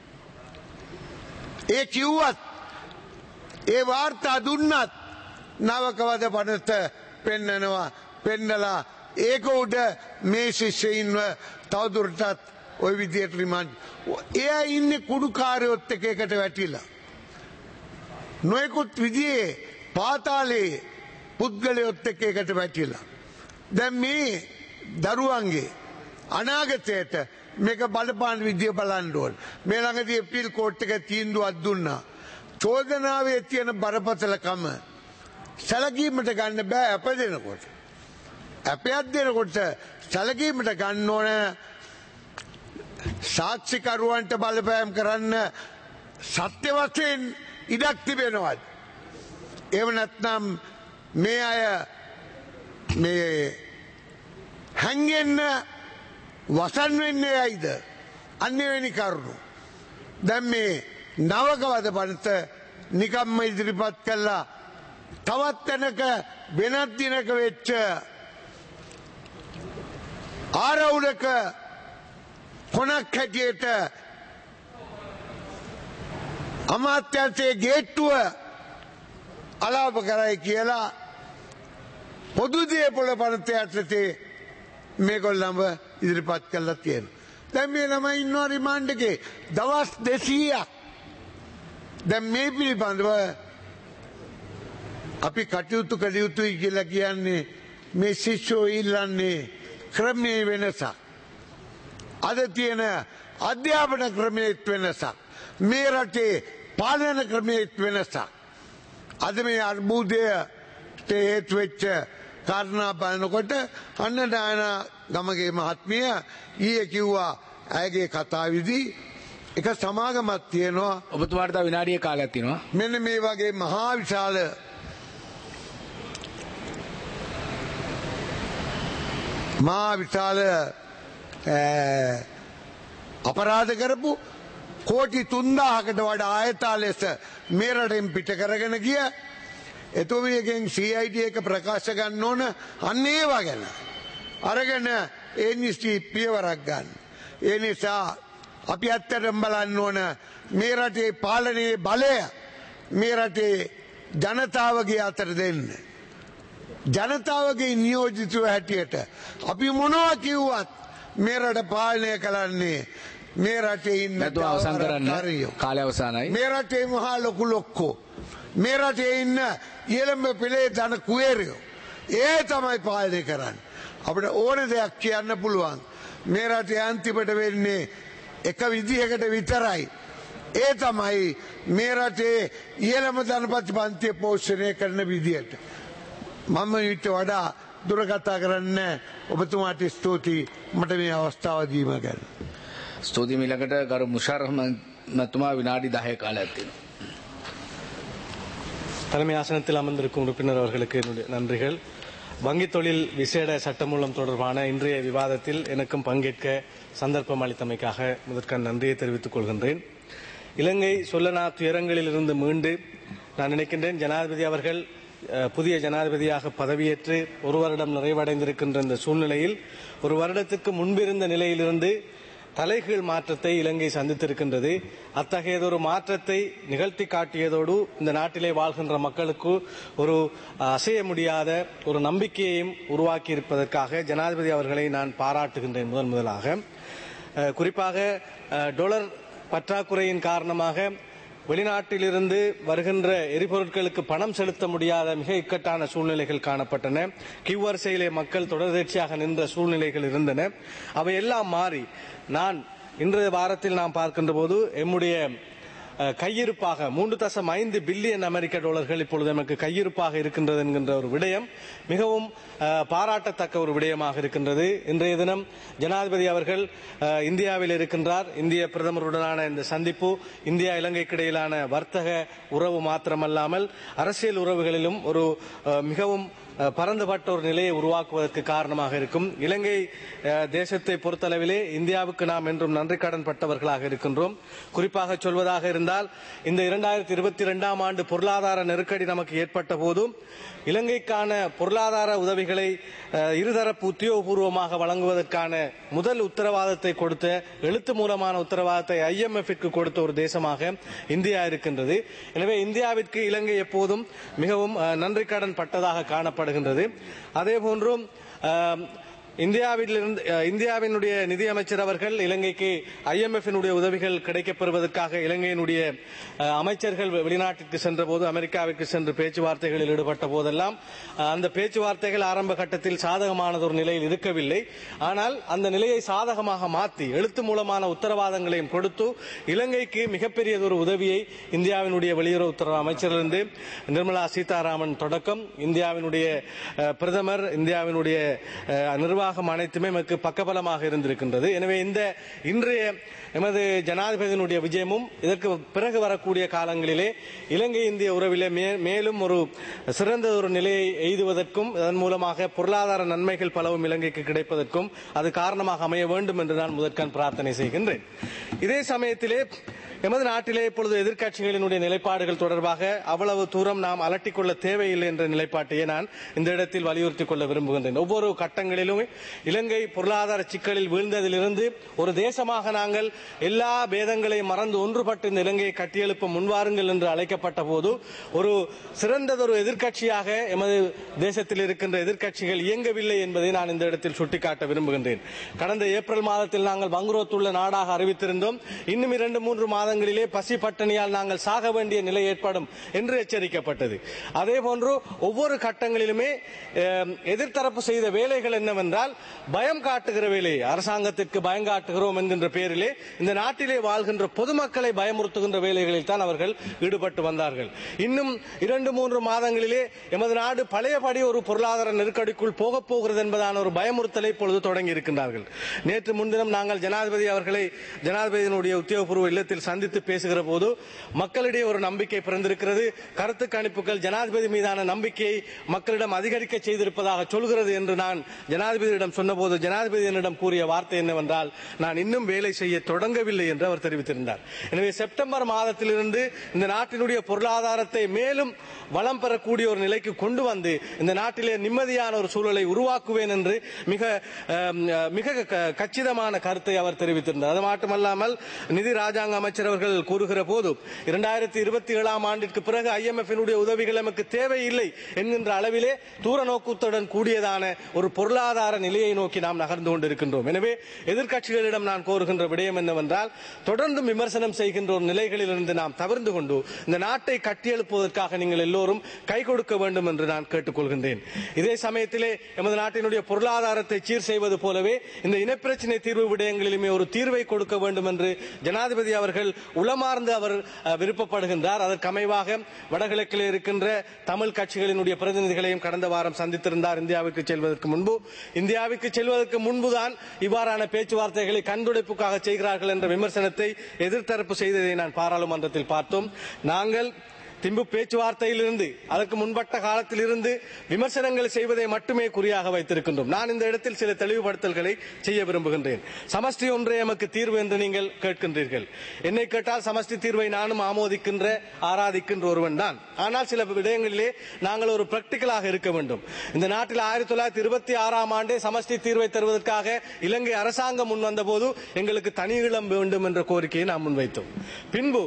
ඒ කිව්වත් ඒ වාර්තා දුන්නත් නවක වද පනත පෙන්නනවා පෙන්නලා ඒක උඩ මේ ශිෂ්‍යයින්ව තවදුරටත් ওই විදියට රිමාන්ඩ්. එයා ඉන්නේ කුඩුකාරයොත් එකට වැටිලා. නොයෙකුත් විදිහේ පාතාලේ පුද්ගලයොත් එකට වැටිලා. දැන් මේ දරුවන්ගේ අනාගතයට මේක බලපාන විදිය බලන්න ඕන. මේ ළඟදී අපීල් කෝට් එක තීන්දුවක් දුන්නා. චෝදනාවේ තියෙන බරපතලකම සැලකීමට ගන්න බෑ අපදෙනකොට. අපයක් දෙනකොට සැලකීමට ගන්න ඕන සාක්ෂිකරුවන්ට බලපෑම් කරන්න සත්‍ය වශයෙන් ඉඩක් තිබෙනවද? එහෙම නැත්නම් මේ අය මේ හැංගෙන්න වසන් වෙන්නේ ඇයිද? අන්‍යවෙනි කරුණු. දැන් මේ නවකවද පනත නිකම්ම ඉදිරිපත් කළා තවත් තැනක වෙනත් දිනක වෙච්ච ආරවුලක කොනක් හැටියට අමාත්‍යංශයේ ගේට්ටුව අලාප කරයි කියලා පොදු දේපොළ පනත යටතේ මේගොල්ලන්ව ඉදිරිපත් කළා තියෙනවා. දැන් මේ ළමයි ඉන්නවා රිමාන්ඩ් එකේ දවස් 200ක්. දැන් මේ පිළිබඳව අපි කටයුතු කළ යුතුයි කියලා කියන්නේ මේ ශිෂ්‍යෝ ඉල්ලන්නේ ක්‍රමයේ වෙනසක්. අද තියෙන අධ්‍යාපන ක්‍රමයේ වෙනසක්. මේ රටේ පාලන ක්‍රමයේ වෙනසක්. අද මේ අර්බුදයට හේතු වෙච්ච කාරණා බලනකොට අන්න නායනා ගමගේ මහත්මිය ඊයේ කිව්වා ඇයගේ කතාවේදී එක සමාගමක් තියෙනවා. ඔබතුමාට තව විනාඩිය කාලයක් තියෙනවා. මෙන්න මේ වගේ මහා විශාල අපරාධ කරපු කෝටි 3000කට වඩා ආයතා ලෙස මේ රටෙන් පිට කරගෙන ගිය එතුමියගෙන් CID එක ප්‍රකාශ ගන්න ඕන අන්න ඒවා ගැන අරගෙන ඒ නිසි පියවරක් ගන්න. ඒ නිසා අපි ඇත්තටම බලන්න ඕන මේ රටේ පාලනයේ බලය මේ රටේ ජනතාවගේ අතර දෙන්න. ජනතාවගේ නියෝජිතව හැටියට අපි මොනවා කිව්වත් මේ රට පාලනය කරන්නේ මේ රටේ ඉන්න අවසන් කරන්න කාලය අවසానයි. මේ රටේ මහා ලොකු ලොක්කෝ මේ රටේ ඉන්න ඉහළම පෙළේ ධන කුවේරයෝ ඒ තමයි පාලනය කරන්නේ. අපිට ඕන දෙයක් කියන්න පුළුවන්. මේ රටේ අන්තිමට වෙන්නේ එක විදිහකට විතරයි. ඒ තමයි මේ රටේ ඉහළම ධනපති පන්තිය පෝෂණය කරන විදියට. මම ඊට වඩා දුර කතා කරන්න ඔබතුමාට ස්තුතියි මට මේ අවස්ථාව දීම ගැන. ස්තුතියි. ඊළඟට ගරු මුෂාරෆ් මහත්මයා විනාඩි 10 කාලයක් තියෙනවා. தலைமை ஆசனத்தில் அமர்ந்திருக்கும் உறுப்பினர் அவர்களுக்கு என்னுடைய நன்றிகள். வங்கி தொழில் விசேட சட்டமூலம் தொடர்பான இன்றைய விவாதத்தில் எனக்கும் பங்கேற்க சந்தர்ப்பம் அளித்தமைக்காக முதற்கான நன்றியை தெரிவித்துக் கொள்கின்றேன். இலங்கை சொல்லனா துயரங்களிலிருந்து மீண்டு நான் நினைக்கின்றேன் ஜனாதிபதி அவர்கள் புதிய ஜனாதிபதியாக பதவியேற்று ஒரு வருடம் நிறைவடைந்திருக்கின்ற இந்த சூழ்நிலையில் ஒரு வருடத்துக்கு முன்பிருந்த நிலையிலிருந்து தலைகீழ் மாற்றத்தை இலங்கை சந்தித்திருக்கின்றது. அத்தகையதொரு மாற்றத்தை நிகழ்த்தி காட்டியதோடு இந்த நாட்டிலே வாழ்கின்ற மக்களுக்கு ஒரு அசைய முடியாத ஒரு நம்பிக்கையையும் உருவாக்கி இருப்பதற்காக ஜனாதிபதி அவர்களை நான் பாராட்டுகின்றேன். முதலாக குறிப்பாக டாலர் பற்றாக்குறையின் காரணமாக வெளிநாட்டிலிருந்து வருகின்ற எரிபொருட்களுக்கு பணம் செலுத்த முடியாத மிக இக்கட்டான சூழ்நிலைகள் காணப்பட்டன. கியூ வரிசையிலே மக்கள் தொடர்ச்சியாக நின்ற சூழ்நிலைகள் இருந்தன. அவையெல்லாம் மாறி நான் இன்றைய வாரத்தில் நாம் பார்க்கின்ற போது எம்முடைய கையிருப்பாக 3.5 பில்லியன் அமெரிக்க டாலர்கள் இப்பொழுது நமக்கு கையிருப்பாக இருக்கின்றது என்கின்ற ஒரு விடயம் மிகவும் பாராட்டத்தக்க ஒரு விடயமாக இருக்கின்றது. இன்றைய தினம் ஜனாதிபதி அவர்கள் இந்தியாவில் இருக்கின்றார். இந்திய பிரதமருடனான இந்த சந்திப்பு இந்தியா இலங்கைக்கு இடையிலான வர்த்தக உறவு மாத்திரமல்லாமல் அரசியல் உறவுகளிலும் ஒரு மிகவும் பரந்துபட்ட ஒரு நிலையை உருவாக்குவதற்கு காரணமாக இருக்கும். இலங்கை தேசத்தை பொறுத்தளவிலே இந்தியாவுக்கு நாம் என்றும் நன்றி கடன் பட்டவர்களாக இருக்கின்றோம். குறிப்பாக சொல்வதாக இருந்தால் இந்த 2022ஆம் ஆண்டு பொருளாதார நெருக்கடி நமக்கு ஏற்பட்ட போதும் இலங்கைக்கான பொருளாதார உதவிகளை இருதரப்பு உத்தியோகபூர்வமாக வழங்குவதற்கான முதல் உத்தரவாதத்தை கொடுத்த எழுத்து மூலமான உத்தரவாதத்தை IMFக்கு கொடுத்த ஒரு தேசமாக இந்தியா இருக்கின்றது. எனவே இந்தியாவிற்கு இலங்கை எப்போதும் மிகவும் நன்றி கடன் பட்டதாக காணப்படுகின்றது. அதேபோன்றும் இந்தியாவினுடைய நிதியமைச்சர் அவர்கள் இலங்கைக்கு IMF-இனுடைய உதவிகள் கிடைக்கப்பெறுவதற்காக இலங்கையினுடைய அமைச்சர்கள் வெளிநாட்டிற்கு சென்ற போது, அமெரிக்காவிற்கு சென்று பேச்சுவார்த்தைகளில் ஈடுபட்ட போதெல்லாம் அந்த பேச்சுவார்த்தைகள் ஆரம்ப கட்டத்தில் சாதகமானது ஒரு நிலையில் இருக்கவில்லை. ஆனால் அந்த நிலையை சாதகமாக மாற்றி எழுத்து மூலமான உத்தரவாதங்களையும் கொடுத்து இலங்கைக்கு மிகப்பெரியதொரு உதவியை இந்தியாவினுடைய வெளியுறவுத்துறை அமைச்சரிலிருந்து நிர்மலா சீதாராமன் தொடக்கம் இந்தியாவினுடைய பிரதமர், இந்தியாவினுடைய நிர்வாகம் அனைத்துமே நமக்கு பக்கபலமாக இருந்திருக்கின்றது. எனவே இந்த இன்றைய எமது ஜனாதிபதியினுடைய விஜயமும் இதற்கு பிறகு வரக்கூடிய காலங்களிலே இலங்கை இந்திய உறவிலே மேலும் ஒரு சிறந்த ஒரு நிலையை எய்துவதற்கும் அதன் மூலமாக பொருளாதார நன்மைகள் பலவும் இலங்கைக்கு கிடைப்பதற்கும் அது காரணமாக அமைய வேண்டும் என்று நான் முதற்கண் பிரார்த்தனை செய்கின்றேன். இதே சமயத்திலே எமது நாட்டிலே இப்பொழுது எதிர்க்கட்சிகளினுடைய நிலைப்பாடுகள் தொடர்பாக அவ்வளவு தூரம் நாம் அலட்டிக்கொள்ள தேவையில்லை என்ற நிலைப்பாட்டையே நான் இந்த இடத்தில் வலியுறுத்திக் கொள்ள விரும்புகின்றேன். ஒவ்வொரு கட்டங்களிலும் இலங்கை பொருளாதார சிக்கலில் வீழ்ந்ததிலிருந்து ஒரு தேசமாக நாங்கள் எல்லா பேதங்களையும் மறந்து ஒன்றுபட்டு இந்த இலங்கையை கட்டியெழுப்ப முன்வாருங்கள் என்று அழைக்கப்பட்ட போது ஒரு சிறந்ததொரு எதிர்க்கட்சியாக எமது தேசத்தில் இருக்கின்ற எதிர்க்கட்சிகள் இயங்கவில்லை என்பதை நான் இந்த இடத்தில் சுட்டிக்காட்ட விரும்புகின்றேன். கடந்த ஏப்ரல் மாதத்தில் நாங்கள் வங்குரோத்துள்ள நாடாக அறிவித்திருந்தோம். இன்னும் 2-3 மாதங்களிலே பசி பட்டினியால் நாங்கள் சாக வேண்டிய நிலை ஏற்படும் என்று எச்சரிக்கப்பட்டது. அதேபோன்று ஒவ்வொரு கட்டங்களிலுமே எதிர்த்தரப்பு செய்த வேலைகள் என்னவென்றால் பயம் காட்டுகிற வேலை, அரசாங்கத்திற்கு பயம் காட்டுகிறோம் என்கின்ற பெயரிலே இந்த நாட்டிலே வாழ்கின்ற பொதுமக்களை பயமுறுத்துகின்ற வேலைகளில் தான் அவர்கள் ஈடுபட்டு வந்தார்கள். இன்னும் 2-3 மாதங்களிலே எமது நாடு பழையபடி ஒரு பொருளாதார நெருக்கடிக்குள் போகப் போகிறது என்பதான ஒரு பயமுறுத்தலை இப்பொழுது தொடங்கி இருக்கின்றார்கள். நேற்று முன்தினம் நாங்கள் ஜனாதிபதியினுடைய உத்தியோகபூர்வ இல்லத்தில் சந்தித்து பேசுகிற போது மக்களிடையே ஒரு நம்பிக்கை பிறந்திருக்கிறது. கருத்து கணிப்புகள் ஜனாதிபதி மீதான நம்பிக்கையை மக்களிடம் அதிகரிக்க செய்திருப்பதாக சொல்கிறது என்று நான் ஜனாதிபதியிடம் சொன்னபோது ஜனாதிபதி என்னிடம் கூறிய வார்த்தை என்னவென்றால், நான் இன்னும் வேலை செய்ய தொடங்கவில்லை என்று அவர் தெரிவித்திருந்தார். எனவே செப்டம்பர் மாதத்திலிருந்து இந்த நாட்டினுடைய பொருளாதாரத்தை மேலும் வளம் பெறக்கூடிய ஒரு நிலைக்கு கொண்டு வந்து இந்த நாட்டிலே நிம்மதியான ஒரு சூழலை உருவாக்குவேன் என்று மிக கச்சிதமான கருத்தை அவர் தெரிவித்திருந்தார். அது மட்டுமல்லாமல் நிதி ராஜாங்க அமைச்சர் அவர்கள் கூறுகிற போது 2027 ஆண்டிற்கு பிறகு IMF-இனுடைய உதவிகள் நமக்கு தேவையில்லை என்கின்ற அளவிலே தூர நோக்கத்துடன் கூடியதான ஒரு பொருளாதார நிலையை நோக்கி நாம் நகர்ந்து கொண்டிருக்கின்றோம். எனவே எதிர்க்கட்சிகளிடம் நான் கோருகின்ற விடயம் என்னவென்றால், தொடர்ந்து விமர்சனம் செய்கின்ற ஒரு நிலைகளில் இருந்து நாம் தவிர்த்து கொண்டு இந்த நாட்டை கட்டியெழுப்புவதற்காக நீங்கள் எல்லோரும் கை கொடுக்க வேண்டும் என்று நான் கேட்டுக்கொள்கின்றேன். இதே சமயத்திலே எமது நாட்டினுடைய பொருளாதாரத்தை சீர் செய்வது போலவே இந்த இனப்பிரச்சினை தீர்வு விடயங்களிலுமே ஒரு தீர்வை கொடுக்க வேண்டும் என்று ஜனாதிபதி அவர்கள் உளமார்ந்து அவர் விருப்பப்படுகின்றார். அதற்கு அமைவாக வடகிழக்கில் இருக்கின்ற தமிழ் கட்சிகளினுடைய பிரதிநிதிகளையும் கடந்த வாரம் சந்தித்திருந்தார். இந்தியாவுக்கு செல்வதற்கு முன்புதான் இவ்வாறான பேச்சுவார்த்தைகளை கண்துடைப்புக்காக செய்கிறார்கள் என்ற விமர்சனத்தை எதிர்த்தரப்பு செய்ததை நான் பாராளுமன்றத்தில் பார்த்தோம். நாங்கள் திம்பு பேச்சுவார்த்தையிலிருந்து அதற்கு முன்பட்ட காலத்தில் இருந்து விமர்சனங்கள் செய்வதை மட்டுமே குறியாக வைத்திருக்கின்றோம். நான் இந்த இடத்தில் சில தெளிவுபடுத்தல்களை செய்ய விரும்புகின்றேன். சமஷ்டி ஒன்றே எமக்கு தீர்வு என்று நீங்கள் கேட்கின்றீர்கள். என்னை கேட்டால் சமஷ்டி தீர்வை நானும் ஆராதிக்கின்ற ஒருவன் தான். ஆனால் சில விடயங்களிலே நாங்கள் ஒரு பிராக்டிகலாக இருக்க வேண்டும். இந்த நாட்டில் 1926 ஆண்டே சமஷ்டி தீர்வை தருவதற்காக இலங்கை அரசாங்கம் முன்வந்த போது எங்களுக்கு தனி ஈழம் வேண்டும் என்ற கோரிக்கையை நாம் முன்வைத்தோம். பின்பு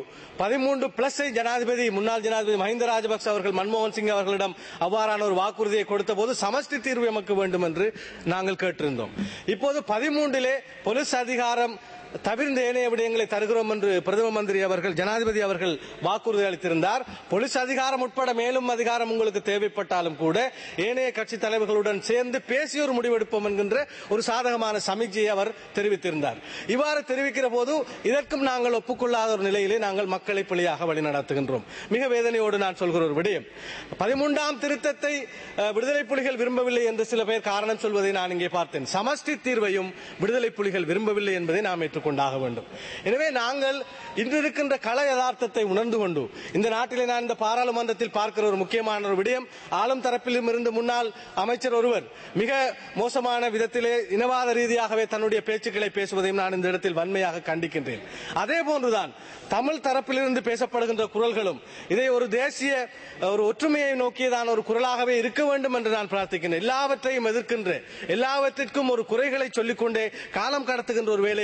13+ஐ முன்னாள் ஜனாதிபதி மஹிந்த ராஜபக்ச அவர்கள் மன்மோகன் சிங் அவர்களிடம் அவ்வாறான ஒரு வாக்குறுதியை கொடுத்த போது சமஷ்டி தீர்வு எமக்கு வேண்டும் என்று நாங்கள் கேட்டிருந்தோம். இப்போது 13 போலீஸ் அதிகாரம் தவிர்ந்த ஏனைய விடயங்களை தருகிறோம் என்று பிரதம மந்திரி அவர்கள் ஜனாதிபதி அவர்கள் வாக்குறுதி அளித்திருந்தார். போலீஸ் அதிகாரம் உட்பட மேலும் அதிகாரம் உங்களுக்கு தேவைப்பட்டாலும் கூட ஏனைய கட்சி தலைவர்களுடன் சேர்ந்து பேசி ஒரு முடிவெடுப்போம் என்கின்ற ஒரு சாதகமான சமிக்ஞையை அவர் தெரிவித்திருந்தார். இவ்வாறு தெரிவிக்கிற போது இதற்கும் நாங்கள் ஒப்புக்கொள்ளாத ஒரு நிலையிலே நாங்கள் மக்களை பிழையாக வழிநடத்துகின்றோம். மிக வேதனையோடு நான் சொல்கிற ஒரு விடயம், 13ஆம் திருத்தத்தை விடுதலை புலிகள் விரும்பவில்லை என்று சில பேர் காரணம் சொல்வதை நான் இங்கே பார்த்தேன். சமஷ்டி தீர்வையும் விடுதலை புலிகள் விரும்பவில்லை என்பதை நாம் கொண்டாக வேண்டும். எனவே நாங்கள் இன்று இருக்கின்ற கள யதார்த்தத்தை உணர்ந்து கொண்டு இந்த நாட்டிலே நான் இந்த பாராளுமன்றத்தில் பார்க்கிற ஒரு முக்கியமான ஒரு விடயம், ஆளும் தரப்பிலும் இருந்து முன்னாள் அமைச்சர் ஒருவர் மிக மோசமான விதத்திலே இனவாத ரீதியாகவே தன்னுடைய பேச்சுக்களை பேசுவதையும் நான் இந்த இடத்தில் வன்மையாக கண்டிக்கின்றேன். அதே போன்றுதான் தமிழ் தரப்பிலிருந்து பேசப்படுகின்ற குரல்களும் இதை ஒரு தேசிய ஒரு ஒற்றுமையை நோக்கியதான ஒரு குரலாகவே இருக்க வேண்டும் என்று நான் பிரார்த்திக்கின்றேன். எல்லாவற்றையும் எதிர்க்கின்ற எல்லாவற்றிற்கும் ஒரு குறைகளை சொல்லிக்கொண்டே காலம் கடத்துகின்ற ஒரு வேலையை நீங்கள்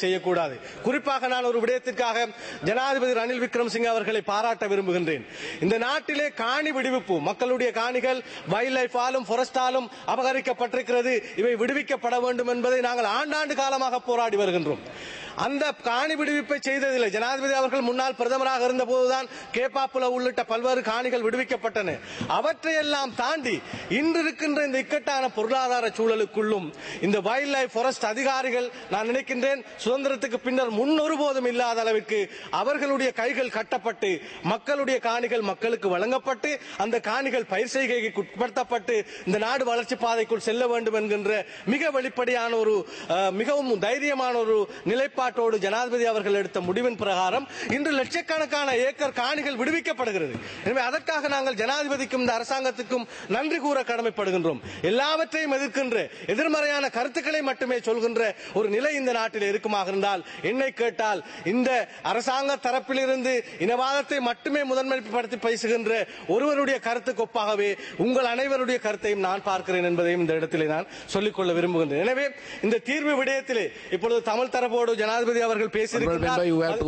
செய்யக்கூடாது. குறிப்பாக நான் ஒரு விடயத்திற்காக ஜனாதிபதி ரணில் விக்ரமசிங்கே அவர்களை பாராட்ட விரும்புகின்றேன். இந்த நாட்டிலே காணி விடுவிப்பு, மக்களுடைய காணிகள் வைல்ட் லைஃபாலும் ஃபாரஸ்டாலும் அபகரிக்கப்பட்டிருக்கிறது, இவை விடுவிக்கப்பட வேண்டும் என்பதை நாங்கள் ஆண்டாண்டு காலமாக போராடி வருகின்றோம். அந்த காணி விடுவிப்பை செய்ததில்லை. ஜனாதிபதி அவர்கள் முன்னாள் பிரதமராக இருந்த போதுதான் கேப்பாப்புல உள்ளிட்ட பல்வேறு காணிகள் விடுவிக்கப்பட்டன. அவற்றையெல்லாம் தாண்டி இன்று இருக்கின்ற இந்த இக்கட்டான பொருளாதார சூழலுக்குள்ளும் இந்த வைல்ட் லைஃப் ஃபாரஸ்ட் அதிகாரிகள், நான் நினைக்கின்றேன் சுதந்திரத்துக்கு பின்னர் முன்னொருபோதும் இல்லாத அளவிற்கு அவர்களுடைய கைகள் கட்டப்பட்டு மக்களுடைய காணிகள் மக்களுக்கு வழங்கப்பட்டு அந்த காணிகள் பயிர் செய்கைக்கு உட்படுத்தப்பட்டு இந்த நாடு வளர்ச்சி பாதைக்குள் செல்ல வேண்டும் என்கின்ற மிக வெளிப்படையான ஒரு மிகவும் தைரியமான ஒரு நிலைப்பாடு ஜனாதிபதி அவர்கள் எடுத்த முடிவின் பிரகாரம் இன்று லட்சக்கணக்கான ஏக்கர் காணிகள் விடுவிக்கப்படுகிறது. எனவே அதற்காக நாங்கள் ஜனாதிபதிக்கும் இந்த அரசாங்கத்துக்கும் நன்றி கூற கடமைப்படுகின்றோம். எல்லாவற்றையும் எதிர்க்கின்ற எதிர்மறையான கருத்துக்களை மட்டுமே சொல்கின்ற ஒரு நிலை இந்த நாட்டில் இருக்குமாக இருந்தால், என்னை கேட்டால் இந்த அரசாங்க தரப்பிலிருந்து இனவாதத்தை மட்டுமே முதன்மைப்படுத்தி பேசுகின்ற ஒருவருடைய கருத்துக்கு ஒப்பாகவே உங்கள் அனைவருடைய கருத்தையும் நான் பார்க்கிறேன் என்பதையும் இந்த இடத்திலே நான் சொல்லிக்கொள்ள விரும்புகின்றேன். எனவே இந்த தீர்வு விடயத்திலே இப்பொழுது தமிழ் தரப்போடு ஜனாதிபதி அவர்கள் பேசியிருக்கிறார்.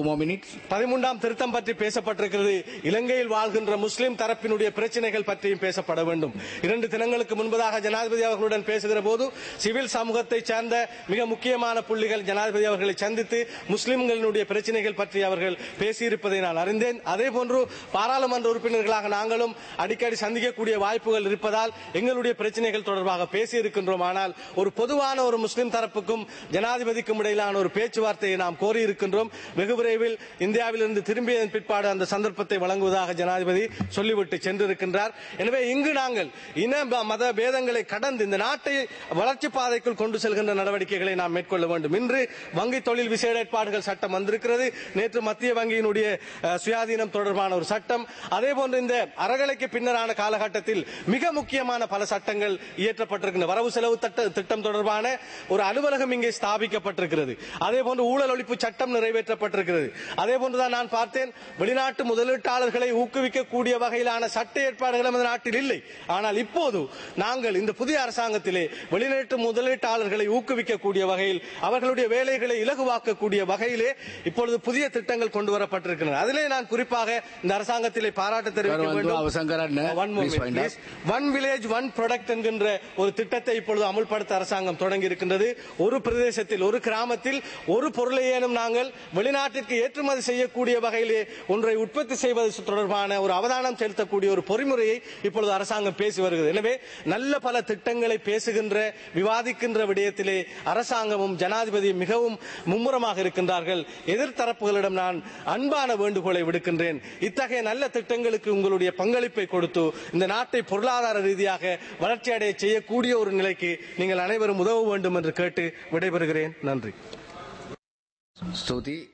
13ஆம் திருத்தம் பற்றி பேசப்பட்டிருக்கிறது. இலங்கையில் வாழ்கின்ற முஸ்லிம் தரப்பினுடைய பிரச்சனைகள் பற்றியும் பேசப்பட வேண்டும். 2 தினங்களுக்கு முன்பதாக ஜனாதிபதி அவர்களுடன் பேசுகிற போது சிவில் சமூகத்தை சேர்ந்த மிக முக்கியமான புள்ளிகள் ஜனாதிபதி அவர்களை சந்தித்து முஸ்லிம்களுடைய பிரச்சனைகள் பற்றி அவர்கள் பேசியிருப்பதை நான் அறிந்தேன். அதே போன்று பாராளுமன்ற உறுப்பினர்களாக நாங்களும் அடிக்கடி சந்திக்கக்கூடிய வாய்ப்புகள் இருப்பதால் எங்களுடைய பிரச்சனைகள் தொடர்பாக பேசியிருக்கின்றோம். ஆனால் ஒரு பொதுவான ஒரு முஸ்லிம் தரப்புக்கும் ஜனாதிபதிக்கும் இடையிலான ஒரு பேச்சுவார்த்தையை நாம் கோரியிருக்கின்றோம். வெகு விரைவில் இந்தியாவிலிருந்து திரும்பியதன் பிற்பாடு அந்த சந்தர்ப்பத்தை வழங்குவதாக ஜனாதிபதி சொல்லிவிட்டு சென்றிருக்கின்றார். எனவே இங்கு நாங்கள் இன மத பேதங்களை கடந்து இந்த நாட்டை வளர்ச்சி பாதைக்குள் கொண்டு செல்கின்ற நடவடிக்கைகளை நாம் மேற்கொள்ள வேண்டும். இன்று வங்கி தொழில் விசேட ஏற்பாடுகள் சட்டம் வந்திருக்கிறது. நேற்று மத்திய வங்கியினுடைய சுயாதீனம் தொடர்பான ஒரு சட்டம், அதே போன்று இந்த அறகலைக்கு பின்னரான காலகட்டத்தில் மிக முக்கியமான பல சட்டங்கள் இயற்றப்பட்டிருக்கின்றன. வரவு செலவு திட்டம் தொடர்பான ஒரு அலுவலகம் இங்கே ஸ்தாபிக்கப்பட்டிருக்கிறது. அதே போன்று ஊழல் ஒழிப்பு சட்டம் நிறைவேற்றப்பட்டிருக்கிறது. அதே போன்றுதான் நான் பார்த்தேன், வெளிநாட்டு முதலீட்டாளர்களை ஊக்குவிக்கக்கூடிய வகையிலான சட்ட ஏற்பாடுகள் நமது நாட்டில் இல்லை. ஆனால் இப்போது நாங்கள் இந்த புதிய அரசாங்கத்திலே வெளிநாட்டு முதலீட்டாளர்களை ஊக்குவிக்கக்கூடிய வகையில் அவர்களுடைய வேலைகளை இலகுவாக்கக்கூடிய வகையிலே இப்பொழுது புதிய திட்டங்கள் கொண்டு வரப்பட்டிருக்கின்றன. அதிலே நான் குறிப்பாக இந்த அரசாங்கத்திலே பாராட்டு தெரிவிக்க வேண்டும். ஒன் வில்லேஜ் ஒன் ப்ராடக்ட் என்கின்ற ஒரு திட்டத்தை இப்பொழுது அமுல்படுத்த அரசாங்கம் தொடங்கி இருக்கின்றது. ஒரு பிரதேசத்தில் ஒரு கிராமத்தில் ஒரு பொருளையேனும் நாங்கள் வெளிநாட்டிற்கு ஏற்றுமதி செய்யக்கூடிய வகையிலே ஒன்றை உற்பத்தி செய்வது தொடர்பான ஒரு அவதானம் செலுத்தக்கூடிய ஒரு பொறிமுறையை இப்பொழுது அரசாங்கம் பேசி வருகிறது. எனவே நல்ல பல திட்டங்களை பேசுகின்ற விவாதிக்கின்ற விடயத்திலே அரசாங்கமும் ஜனாதிபதியும் மிகவும் மும்முரமாக இருக்கின்றார்கள். எதிர்த்தரப்புகளிடம் நான் அன்பான வேண்டுகோளை விடுக்கின்றேன். இத்தகைய நல்ல திட்டங்களுக்கு உங்களுடைய பங்களிப்பை கொடுத்து இந்த நாட்டை பொருளாதார ரீதியாக வளர்ச்சி அடைய செய்யக்கூடிய ஒரு நிலைக்கு நீங்கள் அனைவரும் உதவ வேண்டும் என்று கேட்டு விடைபெறுகிறேன். நன்றி. ஸ்துதி.